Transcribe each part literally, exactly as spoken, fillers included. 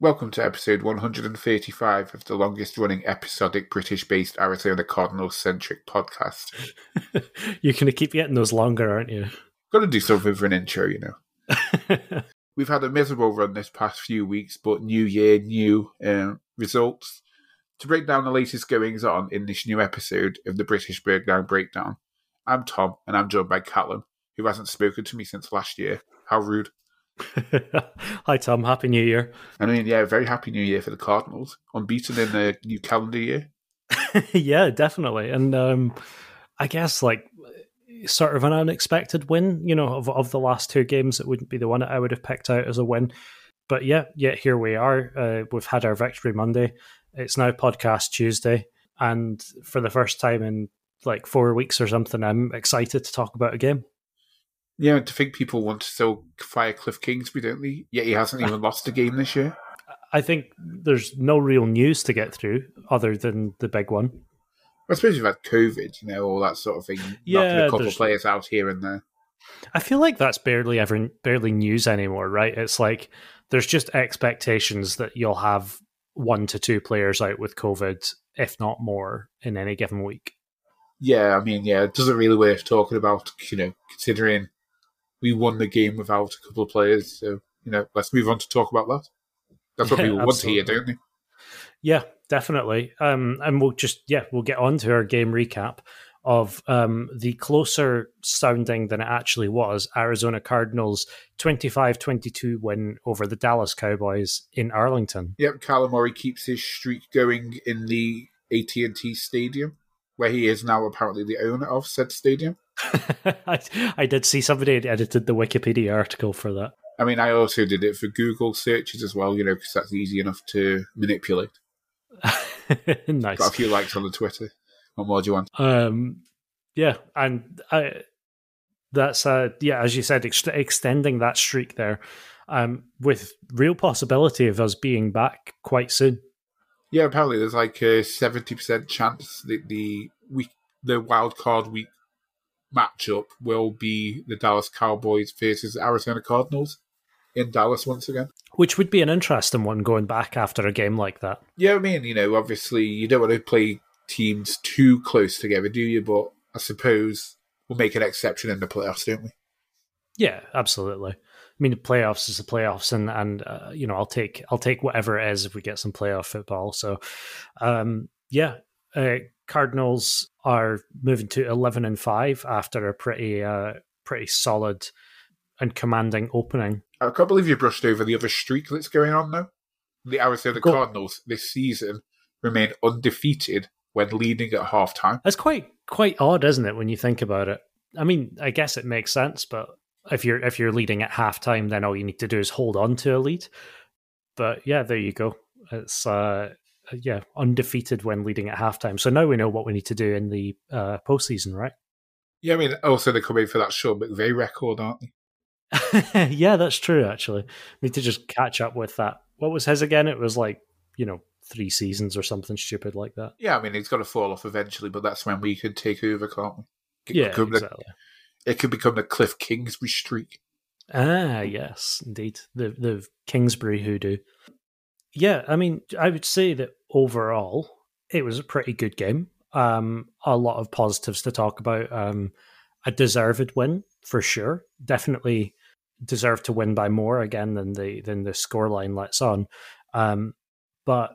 Welcome to episode one hundred thirty-five of the longest-running episodic British-based Arizona Cardinals-centric podcast. You're going to keep getting those longer, aren't you? Got to do something for an intro, you know. We've had a miserable run this past few weeks, but new year, new uh, results. To break down the latest goings-on in this new episode of the British Breakdown Breakdown, I'm Tom, and I'm joined by Callum, who hasn't spoken to me since last year. How rude. Hi Tom, Happy New Year. I mean, yeah, very happy New Year for the Cardinals. Unbeaten in the new calendar year. Yeah, definitely. And um, I guess like sort of an unexpected win, you know, of, of the last two games. It wouldn't be the one that I would have picked out as a win. But yeah, yeah, here we are. Uh, we've had our Victory Monday. It's now Podcast Tuesday. And for the first time in like four weeks or something, I'm excited to talk about a game. Yeah, to think people want to still fire Cliff Kingsbury, don't they? Yet he hasn't even lost a game this year. I think there's no real news to get through other than the big one. I suppose you've had COVID, you know, all that sort of thing. Yeah, knocking a couple of players out here and there. I feel like that's barely ever barely news anymore, right? It's like there's just expectations that you'll have one to two players out with COVID, if not more, in any given week. Yeah, I mean, yeah, it doesn't really worth talking about, you know, considering we won the game without a couple of players. So, you know, let's move on to talk about that. That's what Yeah, people want to absolutely. hear, don't they? Yeah, definitely. Um, and we'll just, yeah, we'll get on to our game recap of um, the closer sounding than it actually was Arizona Cardinals twenty-five twenty-two win over the Dallas Cowboys in Arlington. Yep, Kyler Murray keeps his streak going in the A T and T Stadium, where he is now apparently the owner of said stadium. I, I did see somebody had edited the Wikipedia article for that. I mean, I also did it for Google searches as well, you know, because that's easy enough to manipulate. Nice. Got a few likes on the Twitter. What more do you want? Um, yeah, and I, that's uh, yeah, as you said, ex- extending that streak there, um, with real possibility of us being back quite soon. Yeah, apparently there's like a seventy percent chance that the week, the wild card week matchup will be the Dallas Cowboys versus Arizona Cardinals in Dallas once again. Which would be an interesting one going back after a game like that. Yeah, I mean, you know, obviously you don't want to play teams too close together, do you? But I suppose we'll make an exception in the playoffs, don't we? Yeah, absolutely. I mean, the playoffs is the playoffs, and and uh, you know, I'll take I'll take whatever it is if we get some playoff football. So, um, yeah, uh, Cardinals are moving to eleven and five after a pretty uh, pretty solid and commanding opening. I can't believe you brushed over the other streak that's going on now. The Arizona Go- Cardinals this season remain undefeated when leading at halftime. That's quite quite odd, isn't it, when you think about it? I mean, I guess it makes sense, but if you're if you're leading at halftime, then all you need to do is hold on to a lead. But yeah, there you go. It's uh, yeah, undefeated when leading at halftime. So now we know what we need to do in the uh, postseason, right? Yeah, I mean, also they're coming for that Sean McVay record, aren't they? Yeah, that's true, actually. Need to just catch up with that. What was his again? It was like, you know, three seasons or something stupid like that. Yeah, I mean, it's got to fall off eventually, but that's when we could take over, can't we? It Yeah, could become exactly. The, it could become the Cliff Kingsbury streak. Ah, yes, indeed. The the Kingsbury hoodoo. Yeah, I mean, I would say that overall, it was a pretty good game. Um, a lot of positives to talk about. Um, a deserved win, for sure. Definitely deserved to win by more, again, than the than the scoreline lets on. Um, but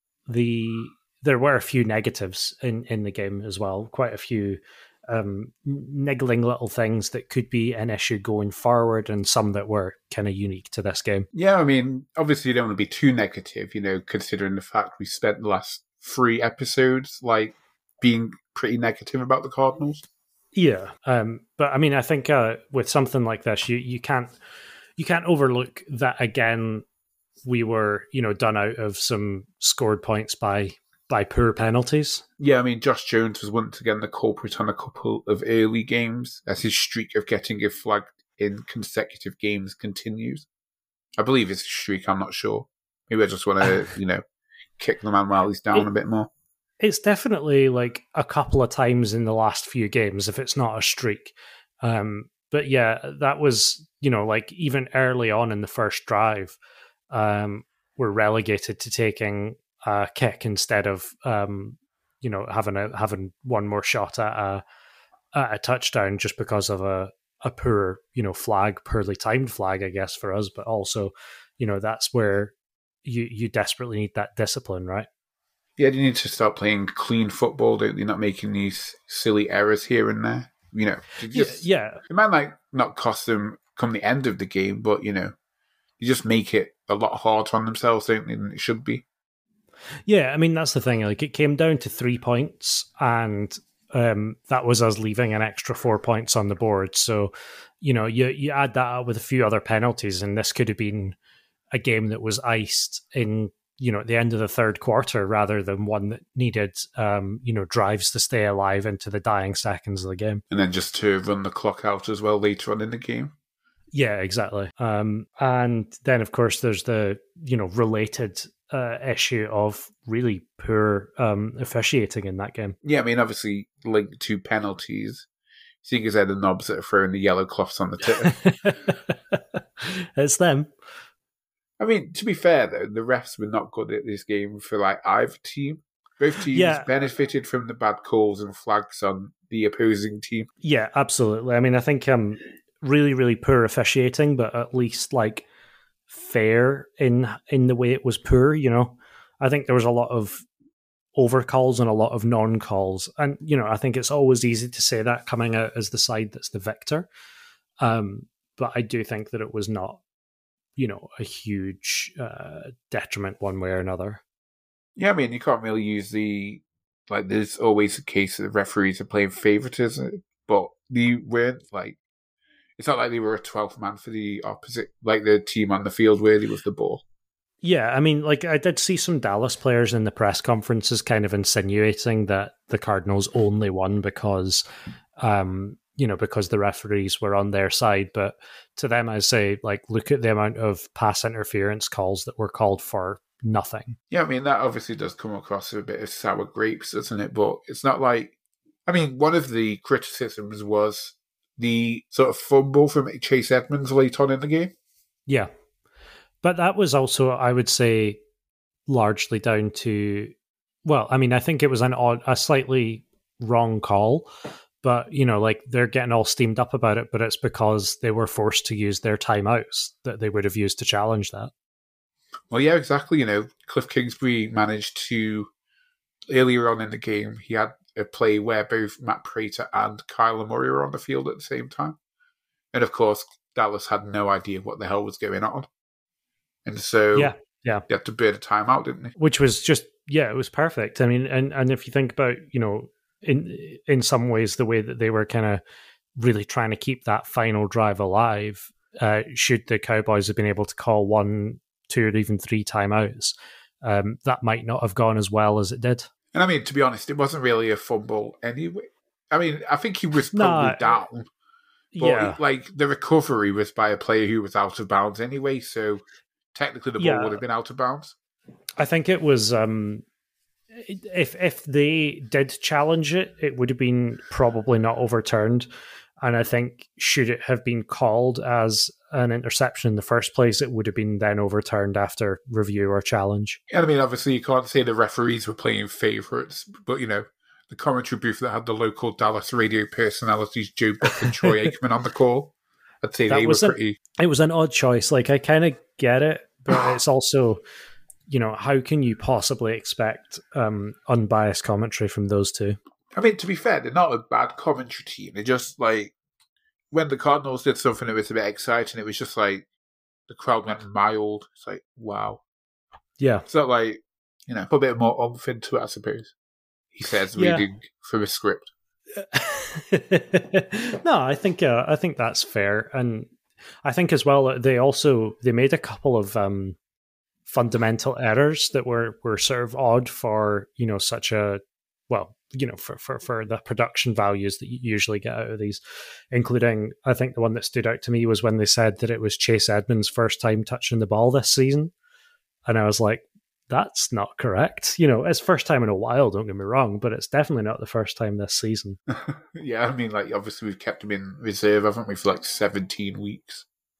the there were a few negatives in, in the game as well. Quite a few um, niggling little things that could be an issue going forward, and some that were kind of unique to this game. Yeah, I mean, obviously you don't want to be too negative, you know, considering the fact we spent the last three episodes, like, being pretty negative about the Cardinals. Yeah, um, but I mean, I think uh, with something like this, you, you can't you can't overlook that. Again, we were you know done out of some scored points by by poor penalties. Yeah, I mean, Josh Jones was once again the culprit on a couple of early games as his streak of getting a flag in consecutive games continues. I believe it's a streak, I'm not sure. Maybe I just want to, you know, kick the man while he's down It- a bit more. It's definitely like a couple of times in the last few games, if it's not a streak. Um, but yeah, that was, you know, like even early on in the first drive, um, were relegated to taking a kick instead of um, you know having a having one more shot at a at a touchdown just because of a a poor you know flag, poorly timed flag, I guess for us, but also you know that's where you you desperately need that discipline, right? Yeah, you need to start playing clean football, don't you? Not making these silly errors here and there. You know, just, yeah, yeah. It might like not cost them come the end of the game, but you know, you just make it a lot harder on themselves, don't they, than it should be. Yeah, I mean that's the thing. Like it came down to three points, and um, that was us leaving an extra four points on the board. So, you know, you you add that up with a few other penalties, and this could have been a game that was iced in you know at the end of the third quarter rather than one that needed um, you know drives to stay alive into the dying seconds of the game, and then just to run the clock out as well later on in the game. Yeah, exactly. Um, and then, of course, there's the you know related uh, issue of really poor um, officiating in that game. Yeah, I mean, obviously linked to penalties. Seeing as they're the knobs that are throwing the yellow cloths on the tip. It's them. I mean, to be fair though, the refs were not good at this game for like either team. Both teams yeah. benefited from the bad calls and flags on the opposing team. Yeah, absolutely. I mean, I think um, really, really poor officiating, but at least like fair in in the way it was poor. You know, I think there was a lot of overcalls and a lot of non-calls, and you know, I think it's always easy to say that coming out as the side that's the victor. Um, but I do think that it was not, you know, a huge uh, detriment one way or another. Yeah, I mean, you can't really use the, like, there's always a case that the referees are playing favoritism, but they weren't, like, it's not like they were a twelfth man for the opposite, like the team on the field really with the ball. Yeah, I mean, like, I did see some Dallas players in the press conferences kind of insinuating that the Cardinals only won because, um, you know, because the referees were on their side. But to them, I say, like, look at the amount of pass interference calls that were called for nothing. Yeah, I mean, that obviously does come across a bit of sour grapes, doesn't it? But it's not like, I mean, one of the criticisms was the sort of fumble from Chase Edmonds late on in the game. Yeah. But that was also, I would say, largely down to, well, I mean, I think it was an odd, a slightly wrong call, but, you know, like they're getting all steamed up about it, but it's because they were forced to use their timeouts that they would have used to challenge that. Well, yeah, exactly. You know, Cliff Kingsbury managed to, earlier on in the game, he had a play where both Matt Prater and Kyler Murray were on the field at the same time. And of course, Dallas had no idea what the hell was going on. And so yeah, yeah. they had to burn a timeout, didn't they? Which was just, yeah, it was perfect. I mean, and, and if you think about, you know, in in some ways, the way that they were kind of really trying to keep that final drive alive, uh, should the Cowboys have been able to call one, two, or even three timeouts, um, that might not have gone as well as it did. And I mean, to be honest, it wasn't really a fumble anyway. I mean, I think he was probably no, down. But, yeah. like, the recovery was by a player who was out of bounds anyway, so technically the ball yeah. would have been out of bounds. I think it was, um, if if they did challenge it, it would have been probably not overturned. And I think should it have been called as an interception in the first place, it would have been then overturned after review or challenge. And I mean, obviously you can't say the referees were playing favourites, but, you know, the commentary booth that had the local Dallas radio personalities, Joe Buck and Troy Aikman on the call, I'd say that they were pretty... A, it was an odd choice. Like, I kind of get it, but it's also, you know, how can you possibly expect um, unbiased commentary from those two? I mean, to be fair, they're not a bad commentary team. They're just like, when the Cardinals did something that was a bit exciting, it was just like, the crowd went mild. It's like, wow. Yeah. It's not like, you know, put a bit more oomph into it, I suppose. He says, yeah. reading from a script. No, I think uh, I think that's fair, and I think as well they also they made a couple of um, fundamental errors that were, were sort of odd for, you know, such a well, you know, for, for, for the production values that you usually get out of these, including, I think the one that stood out to me was when they said that it was Chase Edmonds' first time touching the ball this season. And I was like, that's not correct. You know, it's first time in a while, don't get me wrong, but it's definitely not the first time this season. Yeah, I mean, like, obviously we've kept him in reserve, haven't we, for like seventeen weeks.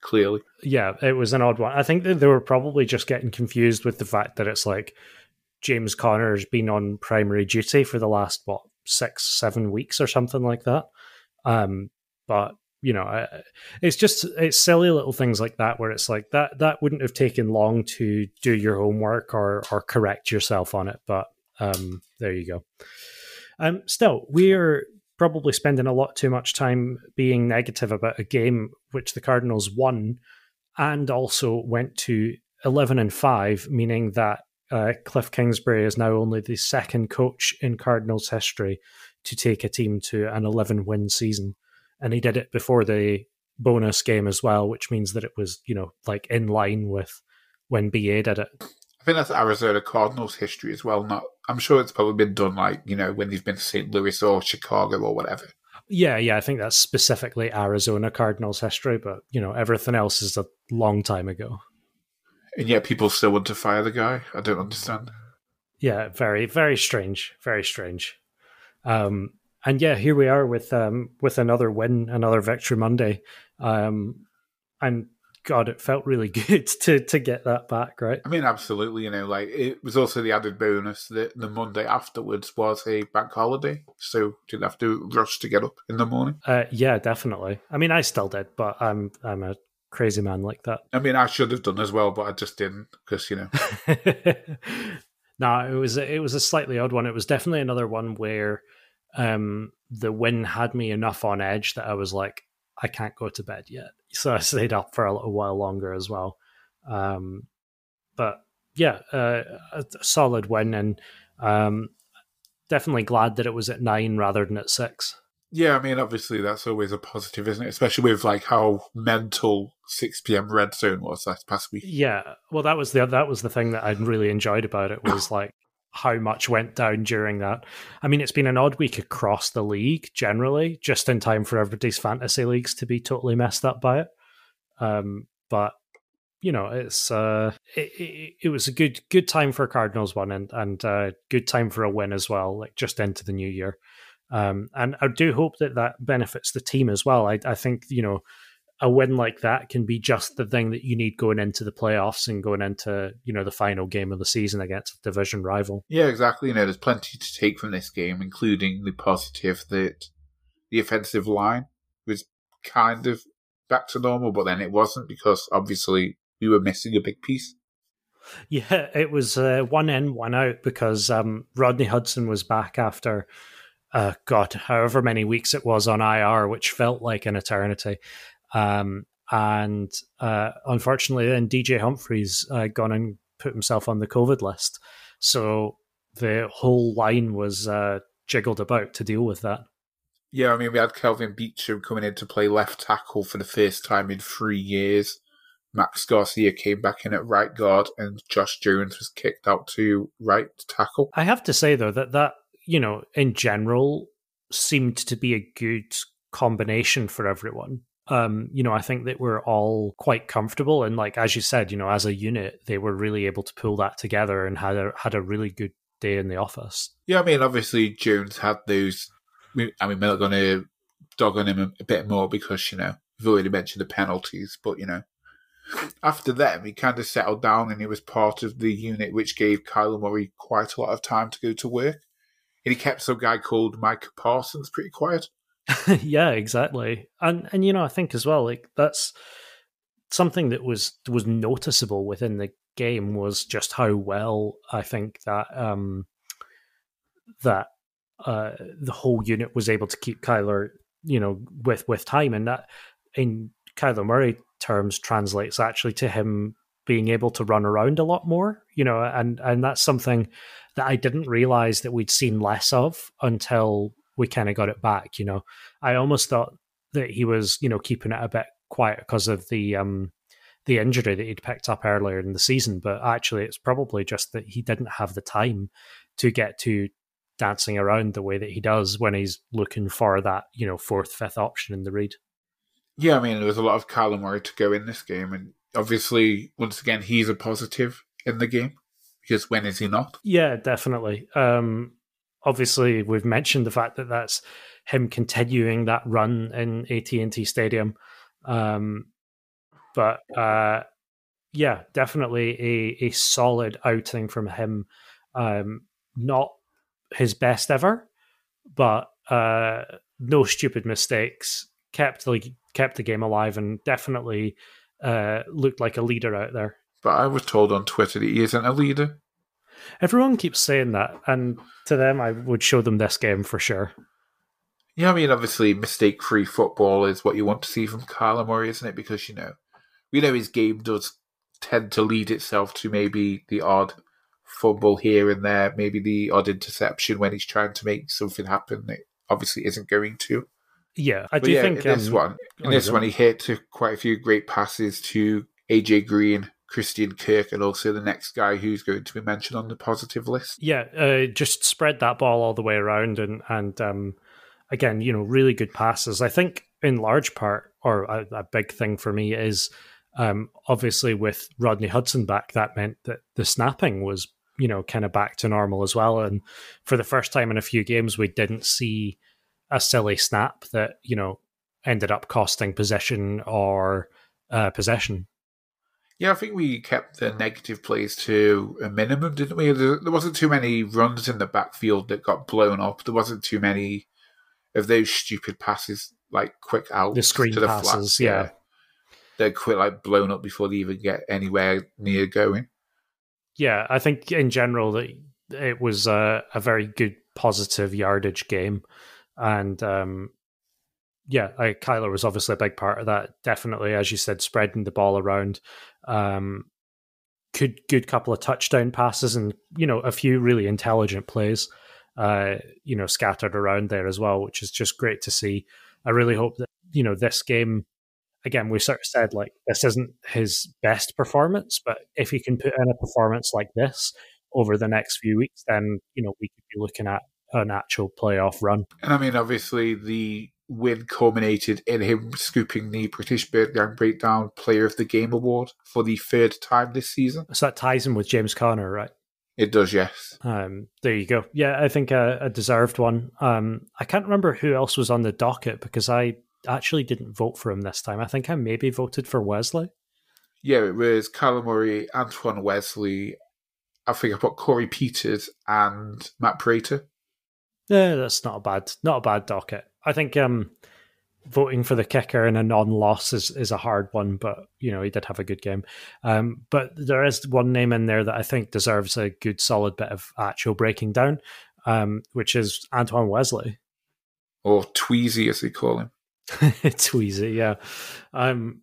clearly. Yeah, it was an odd one. I think that they were probably just getting confused with the fact that it's like James Conner's been on primary duty for the last, what, six, seven weeks or something like that. Um, but, you know, it's just, it's silly little things like that where it's like that, that wouldn't have taken long to do your homework or, or correct yourself on it. But um, there you go. Um, still, we're probably spending a lot too much time being negative about a game which the Cardinals won and also went to eleven and five, meaning that uh, Cliff Kingsbury is now only the second coach in Cardinals history to take a team to an eleven-win season. And he did it before the bonus game as well, which means that it was, you know, like in line with when B A did it. I think that's Arizona Cardinals history as well. Not, I'm sure it's probably been done like, you know, when they've been to Saint Louis or Chicago or whatever. Yeah, yeah, I think that's specifically Arizona Cardinals history, but, you know, everything else is a long time ago. And yet people still want to fire the guy? I don't understand. Yeah, very, very strange. Very strange. Um, and yeah, here we are with um, with another win, another Victory Monday. Um, and God, it felt really good to to get that back, right? I mean, absolutely. You know, like it was also the added bonus that the Monday afterwards was a bank holiday, so didn't have to rush to get up in the morning. Uh, yeah, definitely. I mean, I still did, but I'm I'm a crazy man like that. I mean, I should have done as well, but I just didn't because you know. No, it was it was a slightly odd one. It was definitely another one where um, the win had me enough on edge that I was like, I can't go to bed yet. So I stayed up for a little while longer as well. Um, but yeah, uh, a solid win, and um, definitely glad that it was at nine rather than at six. Yeah, I mean, obviously that's always a positive, isn't it? Especially with like how mental six p.m. Red Zone was last past week. Yeah, well, that was the that was the thing that I really enjoyed about it was like how much went down during that. I mean, it's been an odd week across the league generally, just in time for everybody's fantasy leagues to be totally messed up by it. Um, but you know, it's uh, it, it, it was a good good time for a Cardinals one, and and uh, good time for a win as well, like just into the new year. Um, and I do hope that that benefits the team as well. I, I think, you know, a win like that can be just the thing that you need going into the playoffs and going into, you know, the final game of the season against a division rival. Yeah, exactly. You know, there's plenty to take from this game, including the positive that the offensive line was kind of back to normal, but then it wasn't because obviously we were missing a big piece. Yeah, it was uh, one in, one out because um, Rodney Hudson was back after... Uh, God, however many weeks it was on I R, which felt like an eternity. Um, and uh, unfortunately, then D J Humphries uh, gone and put himself on the COVID list. So the whole line was uh, jiggled about to deal with that. Yeah, I mean, we had Kelvin Beachum coming in to play left tackle for the first time in three years. Max Garcia came back in at right guard, and Josh Jones was kicked out to right tackle. I have to say, though, that that you know, in general, seemed to be a good combination for everyone. Um, you know, I think that we're all quite comfortable, and like as you said, you know, as a unit, they were really able to pull that together and had a had a really good day in the office. Yeah, I mean, obviously Jones had those. I mean, we're not going to dog on him a bit more because you know we've already mentioned the penalties, but you know, after them, he kind of settled down and he was part of the unit, which gave Kyler Murray quite a lot of time to go to work. And he kept some guy called Micah Parsons pretty quiet. Yeah, exactly. And and you know, I think as well, like that's something that was was noticeable within the game was just how well I think that um that uh the whole unit was able to keep Kyler, you know, with with time, and that in Kyler Murray terms translates actually to him being able to run around a lot more, you know, and and that's something that I didn't realize that we'd seen less of until we kind of got it back. You know, I almost thought that he was, you know, keeping it a bit quiet because of the um, the injury that he'd picked up earlier in the season. But actually, it's probably just that he didn't have the time to get to dancing around the way that he does when he's looking for that, you know, fourth, fifth option in the read. Yeah, I mean, there was a lot of Kyler Murray to go in this game, and obviously, once again, he's a positive in the game. Because when is he not? Yeah, definitely. Um, obviously, we've mentioned the fact that that's him continuing that run in A T and T Stadium. Um, But uh, yeah, definitely a, a solid outing from him. Um, not his best ever, but uh, no stupid mistakes. Kept like kept the game alive, and definitely uh, looked like a leader out there. But I was told on Twitter that he isn't a leader. Everyone keeps saying that, and to them, I would show them this game for sure. Yeah, I mean, obviously, mistake-free football is what you want to see from Kyler Murray, isn't it? Because, you know, we know his game does tend to lead itself to maybe the odd fumble here and there, maybe the odd interception when he's trying to make something happen. It obviously isn't going to. Yeah, I but do yeah, think in this um, one, in this one, he hit quite a few great passes to A J Green, Christian Kirk, and also the next guy who's going to be mentioned on the positive list. Yeah, uh, just spread that ball all the way around, and and um, again, you know, really good passes. I think in large part, or a, a big thing for me is um, obviously with Rodney Hudson back, that meant that the snapping was, you know, kind of back to normal as well. And for the first time in a few games, we didn't see a silly snap that, you know, ended up costing possession or uh, possession. Yeah, I think we kept the negative plays to a minimum, didn't we? There wasn't too many runs in the backfield that got blown up. There wasn't too many of those stupid passes, like quick outs the screen to the passes, flats. yeah. yeah. They're quite like blown up before they even get anywhere near going. Yeah, I think in general that it was a, a very good positive yardage game. And um, yeah, I, Kyler was obviously a big part of that. Definitely, as you said, spreading the ball around. Um, good, good couple of touchdown passes, and you know, a few really intelligent plays. Uh, you know, scattered around there as well, which is just great to see. I really hope that, you know, this game, again, we sort of said like this isn't his best performance, but if he can put in a performance like this over the next few weeks, then you know we could be looking at an actual playoff run. And I mean, obviously, the win culminated in him scooping the British Breakdown Breakdown Player of the Game award for the third time this season. So that ties him with James Conner, right? It does, yes. Um, there you go. Yeah, I think a, a deserved one. Um, I can't remember who else was on the docket because I actually didn't vote for him this time. I think I maybe voted for Wesley. Yeah, it was Kyler Murray, Antoine Wesley. I think I put Corey Peters and Matt Prater. Yeah, that's not a bad, not a bad docket. I think um, voting for the kicker in a non-loss is, is a hard one, but you know he did have a good game. Um, but there is one name in there that I think deserves a good, solid bit of actual breaking down, um, which is Antoine Wesley, or Tweezy as they call him. Tweezy, yeah. Um,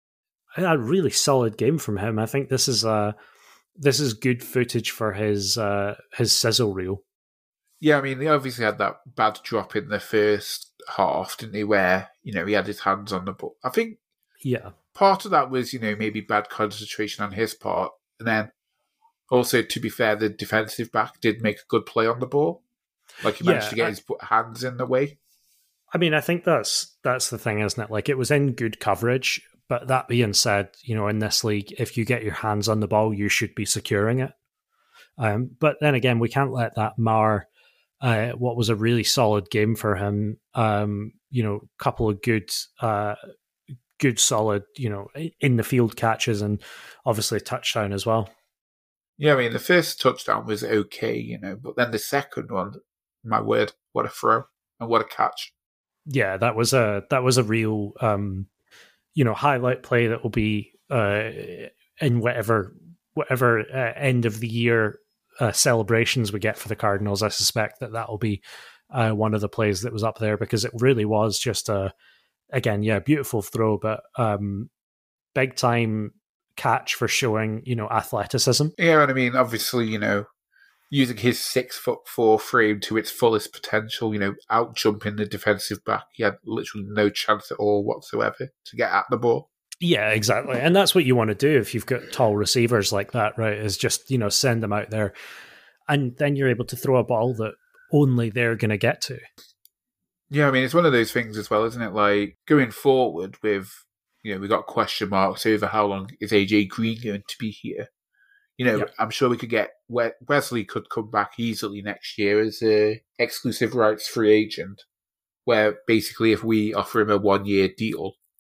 a really solid game from him. I think this is uh this is good footage for his uh, his sizzle reel. Yeah, I mean, he obviously had that bad drop in the first half, didn't he, where, you know, he had his hands on the ball. I think yeah, part of that was, you know, maybe bad concentration on his part. And then also, to be fair, the defensive back did make a good play on the ball. Like, he managed yeah, to get I, his hands in the way. I mean, I think that's that's the thing, isn't it? Like, it was in good coverage. But that being said, you know, in this league, if you get your hands on the ball, you should be securing it. Um, but then again, we can't let that mar uh, what was a really solid game for him. Um, you know, a couple of good, uh, good, solid, you know, in the field catches, and obviously a touchdown as well. Yeah, I mean, the first touchdown was okay, you know, but then the second one, my word, what a throw and what a catch! Yeah, that was a that was a real, um, you know, highlight play that will be uh, in whatever whatever uh, end of the year uh, celebrations we get for the Cardinals. I suspect that that will be uh, one of the plays that was up there because it really was just a, again, yeah, beautiful throw, but um, big time catch for showing, you know, athleticism. Yeah, and I mean, obviously, you know, using his six foot four frame to its fullest potential, you know, out jumping the defensive back, he had literally no chance at all whatsoever to get at the ball. Yeah, exactly. And that's what you want to do if you've got tall receivers like that, right? Is just, you know, send them out there. And then you're able to throw a ball that only they're going to get to. Yeah, I mean, it's one of those things as well, isn't it? Like, going forward with, you know, we got question marks over how long is A J Green going to be here. You know, yep. I'm sure we could get, Wesley could come back easily next year as a exclusive rights free agent, where basically if we offer him a one-year deal,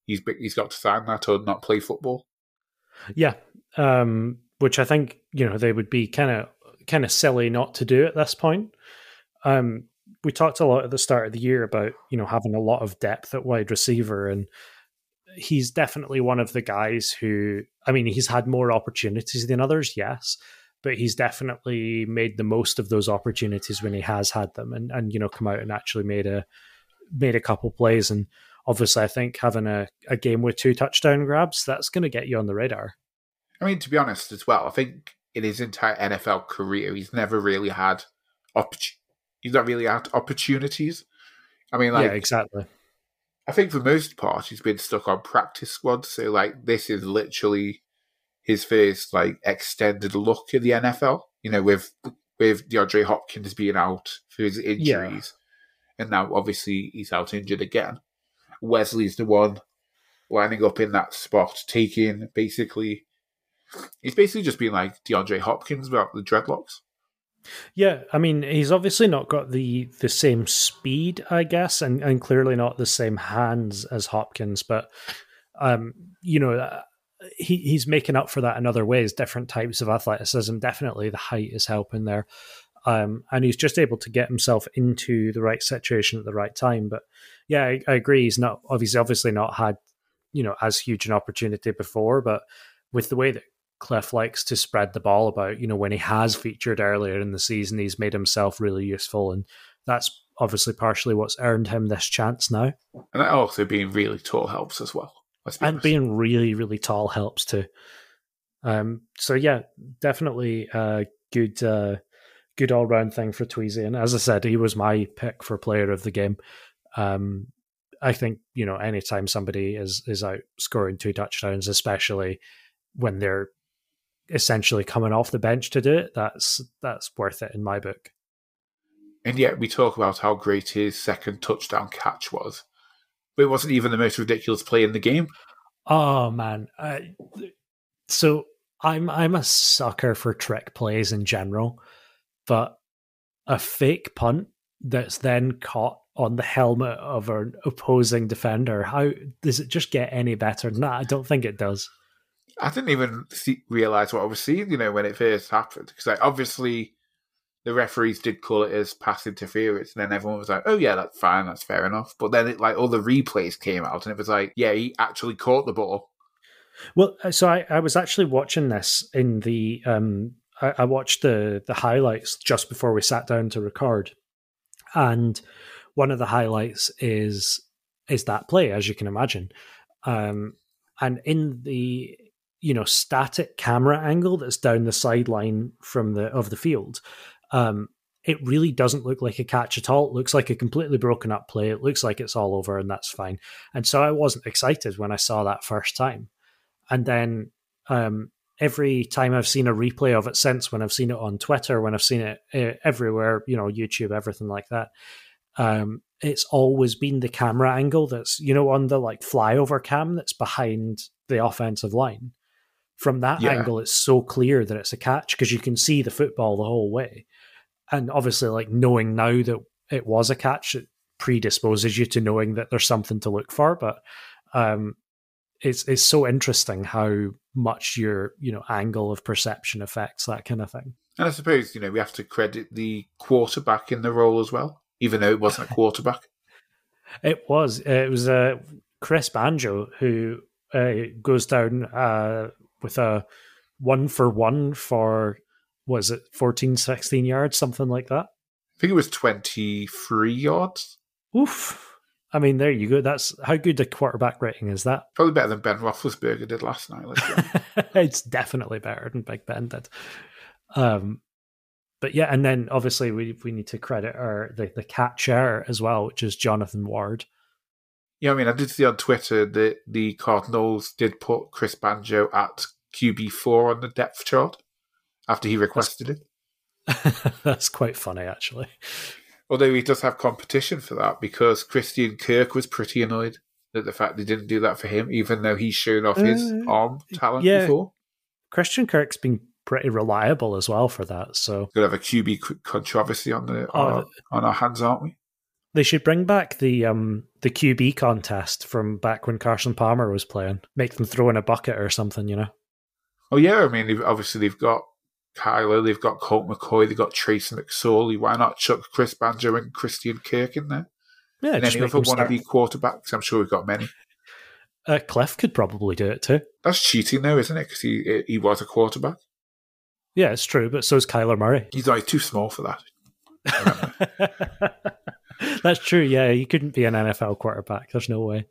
he's he's got to sign that or not play football. Yeah, um, which I think, you know, they would be kind of kind of silly not to do at this point. Um, we talked a lot at the start of the year about, you know, having a lot of depth at wide receiver, and he's definitely one of the guys who, I mean, he's had more opportunities than others, yes, but he's definitely made the most of those opportunities when he has had them, and, and you know, come out and actually made a made a couple plays. And obviously, I think having a, a game with two touchdown grabs, that's going to get you on the radar. I mean, to be honest as well, I think in his entire N F L career, he's never really had oppor- he's not really had opportunities. I mean, like, yeah, exactly. I think for the most part, he's been stuck on practice squads. So, like, this is literally his first, like, extended look at the N F L. You know, with with DeAndre Hopkins being out for his injuries, yeah. and now obviously he's out injured again. Wesley's the one lining up in that spot, taking basically. He's basically just been like DeAndre Hopkins without the dreadlocks. Yeah, I mean, he's obviously not got the, the same speed, I guess, and, and clearly not the same hands as Hopkins, but, um, you know, uh, he, he's making up for that in other ways, different types of athleticism. Definitely the height is helping there. Um, and he's just able to get himself into the right situation at the right time. But yeah, I, I agree. He's not, obviously, obviously not had, you know, as huge an opportunity before, but with the way that Cliff likes to spread the ball about, you know, when he has featured earlier in the season, he's made himself really useful, and that's obviously partially what's earned him this chance now. And that also being really tall helps as well. Be and honest. Being really, really tall helps too. Um, so yeah, definitely a good, uh, good all round thing for Tweezy. And as I said, he was my pick for player of the game. Um, I think, you know, anytime somebody is is out scoring two touchdowns, especially when they're essentially coming off the bench to do it, that's that's worth it in my book. And yet we talk about how great his second touchdown catch was, but it wasn't even the most ridiculous play in the game. Oh man, uh, so I'm I'm a sucker for trick plays in general, but a fake punt that's then caught on the helmet of an opposing defender, how does it just get any better than that? I don't think it does. I didn't even see, realize what I was seeing, you know, when it first happened. Because like, obviously the referees did call it as pass interference, and then everyone was like, oh yeah, that's fine, that's fair enough. But then it, like, all the replays came out, and it was like, yeah, he actually caught the ball. Well, so I, I was actually watching this in the... Um, I, I watched the, the highlights just before we sat down to record. And one of the highlights is is that play, as you can imagine. Um, and in the... you know, static camera angle that's down the sideline from the of the field, um, it really doesn't look like a catch at all. It looks like a completely broken up play. It looks like it's all over, and that's fine. And so I wasn't excited when I saw that first time. And then um, every time I've seen a replay of it since, when I've seen it on Twitter, when I've seen it uh, everywhere, you know, YouTube, everything like that, um, it's always been the camera angle that's, you know, on the like flyover cam that's behind the offensive line. From that yeah. angle, it's so clear that it's a catch because you can see the football the whole way. And obviously, like, knowing now that it was a catch, it predisposes you to knowing that there's something to look for. But um, it's it's so interesting how much your, you know, angle of perception affects that kind of thing. And I suppose, you know, we have to credit the quarterback in the role as well, even though it wasn't a quarterback. It was. It was uh, Chris Banjo, who uh, goes down... Uh, with a one for one for, was it fourteen, sixteen yards, something like that? I think it was twenty-three yards. Oof. I mean, there you go. That's how good a quarterback rating is that? Probably better than Ben Roethlisberger did last night. It's definitely better than Big Ben did. Um, but yeah, and then obviously we we need to credit our the, the catcher as well, which is Jonathan Ward. Yeah, I mean, I did see on Twitter that the Cardinals did put Chris Banjo at Q B four on the depth chart after he requested That's, it. That's quite funny, actually. Although he does have competition for that, because Christian Kirk was pretty annoyed at the fact they didn't do that for him, even though he's shown off his uh, arm talent yeah. before. Christian Kirk's been pretty reliable as well for that. So we'll have a Q B controversy on the on, uh, our, on our hands, aren't we? They should bring back the um the Q B contest from back when Carson Palmer was playing. Make them throw in a bucket or something, you know? Oh, yeah, I mean, they've, obviously they've got Kyler, they've got Colt McCoy, they've got Tracy McSorley. Why not chuck Chris Banjo and Christian Kirk in there? Yeah, and any other wannabe quarterbacks? I'm sure we've got many. Uh, Cliff could probably do it too. That's cheating though, isn't it? Because he, he was a quarterback. Yeah, it's true, but so is Kyler Murray. He's like too small for that. That's true, yeah. He couldn't be an N F L quarterback. There's no way.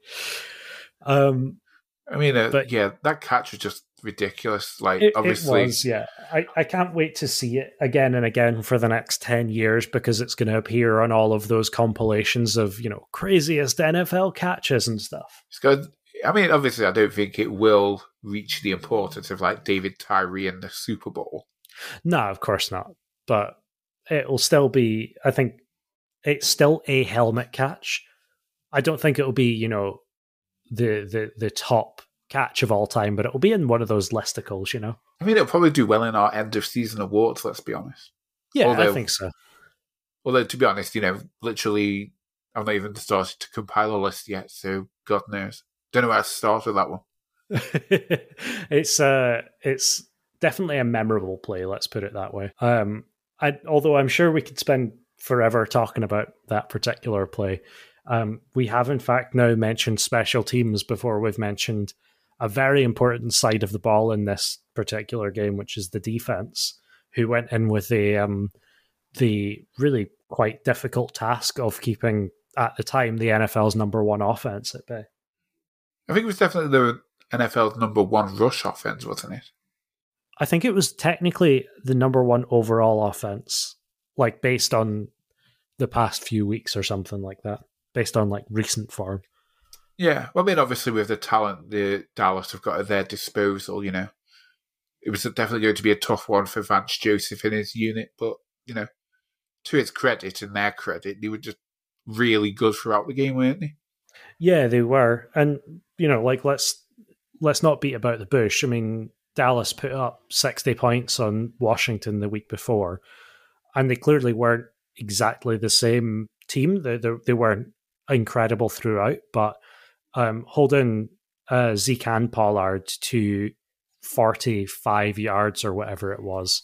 Um, I mean, uh, but, yeah, that catch was just ridiculous. Like, it, obviously... It was, yeah. I, I can't wait to see it again and again for the next ten years because it's going to appear on all of those compilations of, you know, craziest N F L catches and stuff. It's good. I mean, obviously, I don't think it will reach the importance of, like, David Tyree in the Super Bowl. No, of course not. But it will still be, I think, it's still a helmet catch. I don't think it'll be, you know, the the the top catch of all time, but it'll be in one of those listicles, you know? I mean, it'll probably do well in our end-of-season awards, let's be honest. Yeah, although, I think so. Although, to be honest, you know, literally, I've not even started to compile a list yet, so God knows. Don't know where to start with that one. it's uh, it's definitely a memorable play, let's put it that way. Um, I, although I'm sure we could spend forever talking about that particular play. Um, we have, in fact, now mentioned special teams before we've mentioned a very important side of the ball in this particular game, which is the defense, who went in with the um, the really quite difficult task of keeping, at the time, the N F L's number one offense at bay. I think it was definitely the N F L's number one rush offense, wasn't it? I think it was technically the number one overall offense, like based on the past few weeks or something like that, based on like recent form. Yeah, well, I mean, obviously with the talent the Dallas have got at their disposal, you know, it was definitely going to be a tough one for Vance Joseph and his unit, but, you know, to his credit and their credit, they were just really good throughout the game, weren't they? Yeah, they were. And, you know, like, let's let's not beat about the bush. I mean, Dallas put up sixty points on Washington the week before, and they clearly weren't exactly the same team. They, they, they weren't incredible throughout, but um, holding uh, Zeke and Pollard to forty-five yards or whatever it was,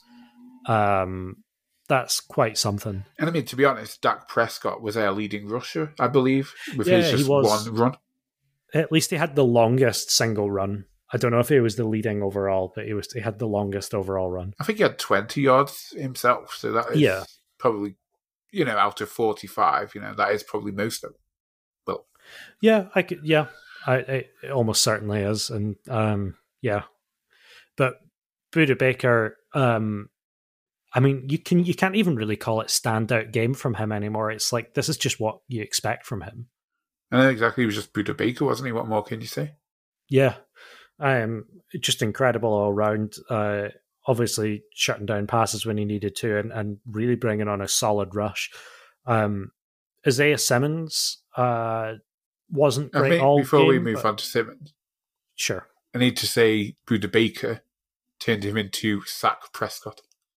um, that's quite something. And I mean, to be honest, Dak Prescott was our leading rusher, I believe, with yeah, his just he was, one run. At least he had the longest single run. I don't know if he was the leading overall, but he was. He had the longest overall run. I think he had twenty yards himself, so that is yeah. probably, you know, out of forty-five, you know, that is probably most of it. Well, yeah, I could, yeah, I, I, it almost certainly is, and um, yeah, but Budda Baker, um, I mean, you can you can't even really call it standout game from him anymore. It's like this is just what you expect from him. And exactly, he was just Budda Baker, wasn't he? What more can you say? Yeah, um, just incredible all round. Uh, obviously, shutting down passes when he needed to, and, and really bringing on a solid rush. Um, Isaiah Simmons uh, wasn't great I think all before game, we move but... on to Simmons, sure, I need to say Budda Baker turned him into Sack Prescott.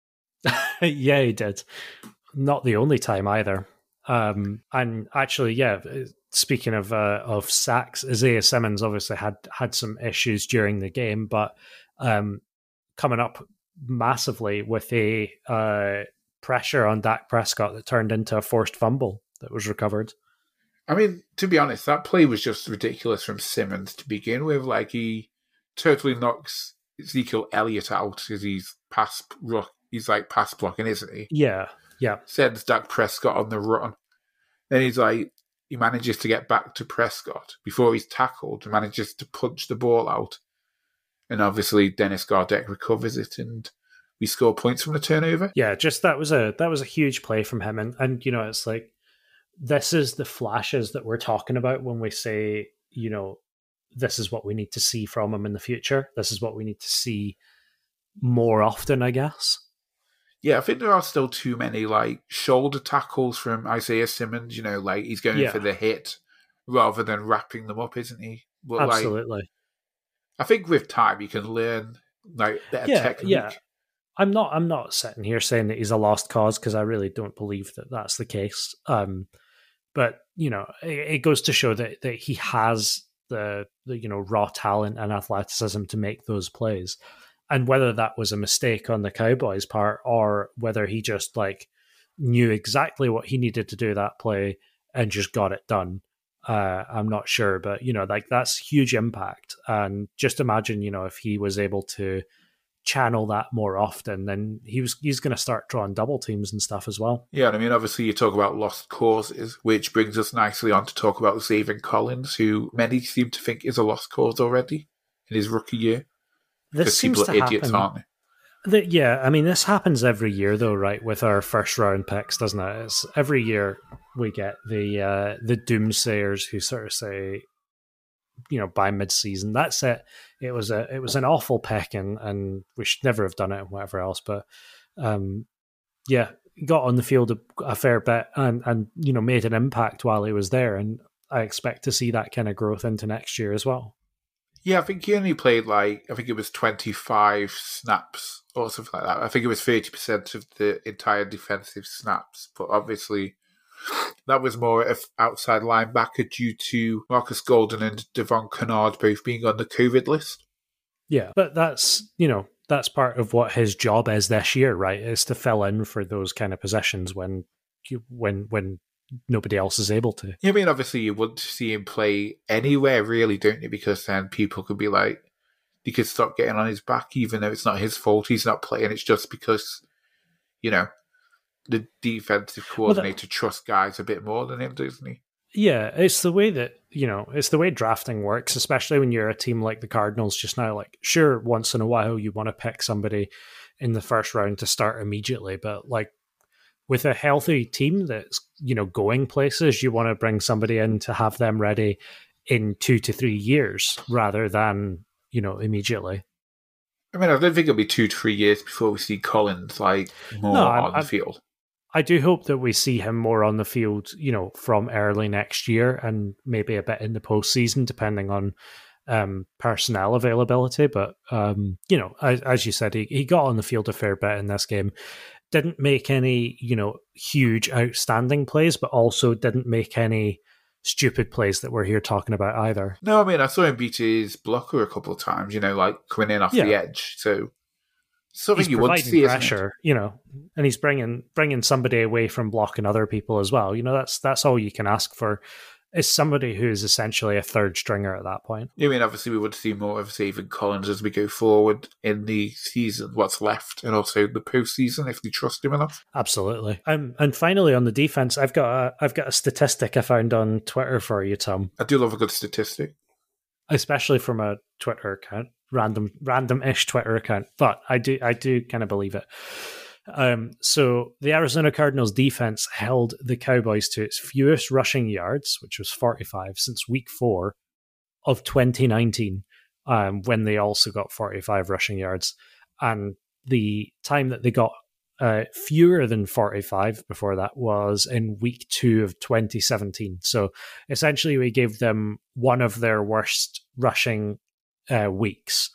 Yeah, he did. Not the only time either. Um, and actually, yeah. Speaking of uh, of sacks, Isaiah Simmons obviously had had some issues during the game, but um, coming up massively with a uh, pressure on Dak Prescott that turned into a forced fumble that was recovered. I mean, to be honest, that play was just ridiculous from Simmons to begin with. Like, he totally knocks Ezekiel Elliott out because he's pass he's like pass blocking, isn't he? Yeah, yeah. Sends Dak Prescott on the run. Then he's like, he manages to get back to Prescott before he's tackled, manages to punch the ball out. And obviously Dennis Gardeck recovers it and we score points from the turnover. Yeah, just that was a that was a huge play from him. And, and you know, it's like, this is the flashes that we're talking about when we say, you know, this is what we need to see from him in the future. This is what we need to see more often, I guess. Yeah, I think there are still too many like shoulder tackles from Isaiah Simmons. You know, like he's going yeah. for the hit rather than wrapping them up, isn't he? But, absolutely. Like, I think with time you can learn like better yeah, technique. Yeah, I'm not. I'm not sitting here saying that he's a lost cause because I really don't believe that that's the case. Um, But, you know, it, it goes to show that, that he has the, the, you know, raw talent and athleticism to make those plays. And whether that was a mistake on the Cowboys' part or whether he just, like, knew exactly what he needed to do that play and just got it done, uh, I'm not sure. But, you know, like, that's huge impact. And just imagine, you know, if he was able to channel that more often, then he was he's going to start drawing double teams and stuff as well. Yeah, and I mean, obviously you talk about lost causes, which brings us nicely on to talk about Zaven Collins, who many seem to think is a lost cause already in his rookie year. This seems people to are idiots, happen. aren't they? The, yeah, I mean, this happens every year, though, right? With our first round picks, doesn't it? It's, every year we get the uh, the doomsayers who sort of say, you know, by mid-season, that's it. It was a it was an awful pick, and, and we should never have done it, and whatever else. But um, yeah, got on the field a, a fair bit, and and you know, made an impact while he was there, and I expect to see that kind of growth into next year as well. Yeah, I think he only played like I think it was twenty-five snaps or something like that. I think it was thirty percent of the entire defensive snaps, but obviously that was more of outside linebacker due to Marcus Golden and Devon Kennard both being on the COVID list. Yeah, but that's, you know, that's part of what his job is this year, right? Is to fill in for those kind of positions when you, when when nobody else is able to. Yeah, I mean, obviously you want to see him play anywhere, really, don't you? Because then people could be like, he could stop getting on his back, even though it's not his fault. He's not playing. It's just because, you know, the defensive coordinator well, that, trusts guys a bit more than him, doesn't he? Yeah, it's the way that, you know, it's the way drafting works, especially when you're a team like the Cardinals just now. Like, sure, once in a while you want to pick somebody in the first round to start immediately, but like with a healthy team that's, you know, going places, you want to bring somebody in to have them ready in two to three years rather than, you know, immediately. I mean, I don't think it'll be two to three years before we see Collins like more no, on I, the field. I do hope that we see him more on the field, you know, from early next year and maybe a bit in the postseason, depending on um, personnel availability. But, um, you know, as, as you said, he, he got on the field a fair bit in this game. Didn't make any, you know, huge outstanding plays, but also didn't make any stupid plays that we're here talking about either. No, I mean, I saw him beat his blocker a couple of times, you know, like coming in off yeah. the edge. So something he's you want to see, pressure, you know, and he's bringing bringing somebody away from blocking other people as well. You know, that's that's all you can ask for. Is somebody who is essentially a third stringer at that point. I mean, obviously, we would see more of Zaven Collins as we go forward in the season, what's left, and also the postseason if we trust him enough. Absolutely. Um, and finally, on the defense, I've got a, I've got a statistic I found on Twitter for you, Tom. I do love a good statistic, especially from a Twitter account, random, random-ish Twitter account. But I do, I do kind of believe it. Um, so the Arizona Cardinals defense held the Cowboys to its fewest rushing yards, which was forty-five, since week four of twenty nineteen, um, when they also got forty-five rushing yards. And the time that they got uh, fewer than forty-five before that was in week two of twenty seventeen. So essentially we gave them one of their worst rushing uh, weeks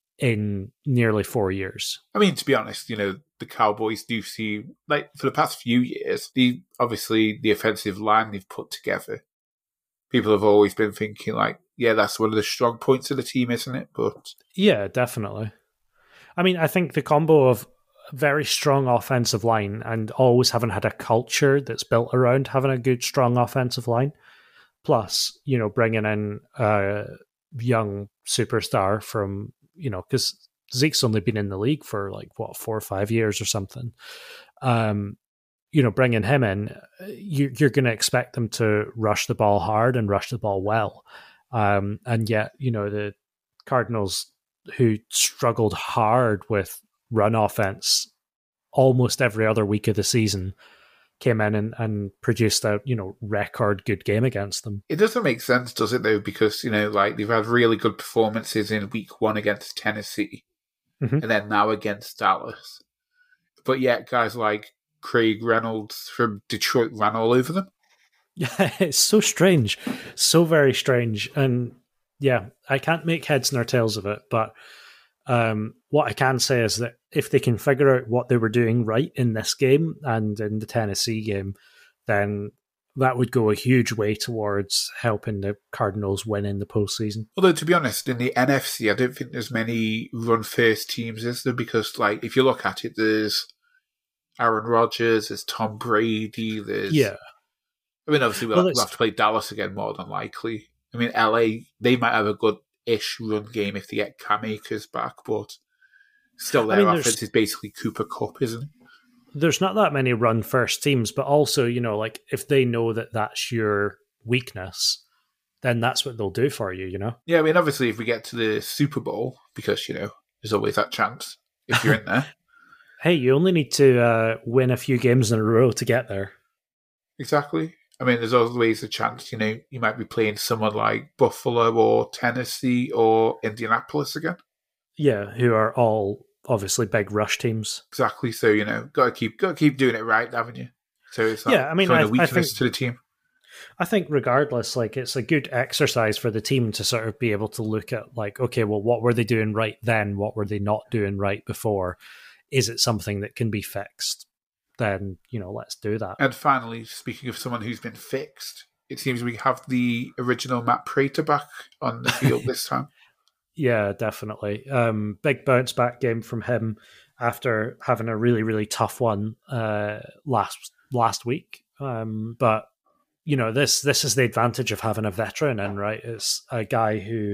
in nearly four years. I mean, to be honest, you know, the Cowboys do see, like, for the past few years, the obviously the offensive line they've put together, people have always been thinking, like, yeah, that's one of the strong points of the team, isn't it? But yeah, definitely. I mean, I think the combo of very strong offensive line and always having had a culture that's built around having a good, strong offensive line, plus, you know, bringing in a young superstar from, you know, because Zeke's only been in the league for like, what, four or five years or something. Um, you know, bringing him in, you, you're going to expect them to rush the ball hard and rush the ball well. Um, and yet, you know, the Cardinals, who struggled hard with run offense almost every other week of the season, came in and, and produced a, you know, record good game against them. It doesn't make sense, does it, though? Because, you know, like, they've had really good performances in week one against Tennessee, mm-hmm. and then now against Dallas. But yet guys like Craig Reynolds from Detroit ran all over them. Yeah, it's so strange. So very strange. And yeah, I can't make heads nor tails of it, but um, what I can say is that if they can figure out what they were doing right in this game and in the Tennessee game, then that would go a huge way towards helping the Cardinals win in the postseason. Although, to be honest, in the N F C, I don't think there's many run-first teams, is there? Because, like, if you look at it, there's Aaron Rodgers, there's Tom Brady, there's... Yeah. I mean, obviously, we'll, well, we'll have to play Dallas again, more than likely. I mean, L A, they might have a good-ish run game if they get Cam Akers back, but still their I mean, offense is basically Cooper Kupp, isn't it? There's not that many run-first teams, but also, you know, like, if they know that that's your weakness, then that's what they'll do for you, you know? Yeah, I mean, obviously, if we get to the Super Bowl, because, you know, there's always that chance if you're in there. Hey, you only need to uh, win a few games in a row to get there. Exactly. I mean, there's always a chance, you know, you might be playing someone like Buffalo or Tennessee or Indianapolis again. Yeah, who are all obviously big rush teams. Exactly. So, you know, got to keep got to keep doing it right, haven't you? So it's not yeah, I mean, showing I, a weakness I think, to the team. I think regardless, like, it's a good exercise for the team to sort of be able to look at, like, okay, well, what were they doing right then? What were they not doing right before? Is it something that can be fixed? Then, you know, let's do that. And finally, speaking of someone who's been fixed, it seems we have the original Matt Prater back on the field this time. Yeah, definitely. Um, big bounce back game from him after having a really, really tough one uh, last last week. Um, but, you know, this this is the advantage of having a veteran in, right? It's a guy who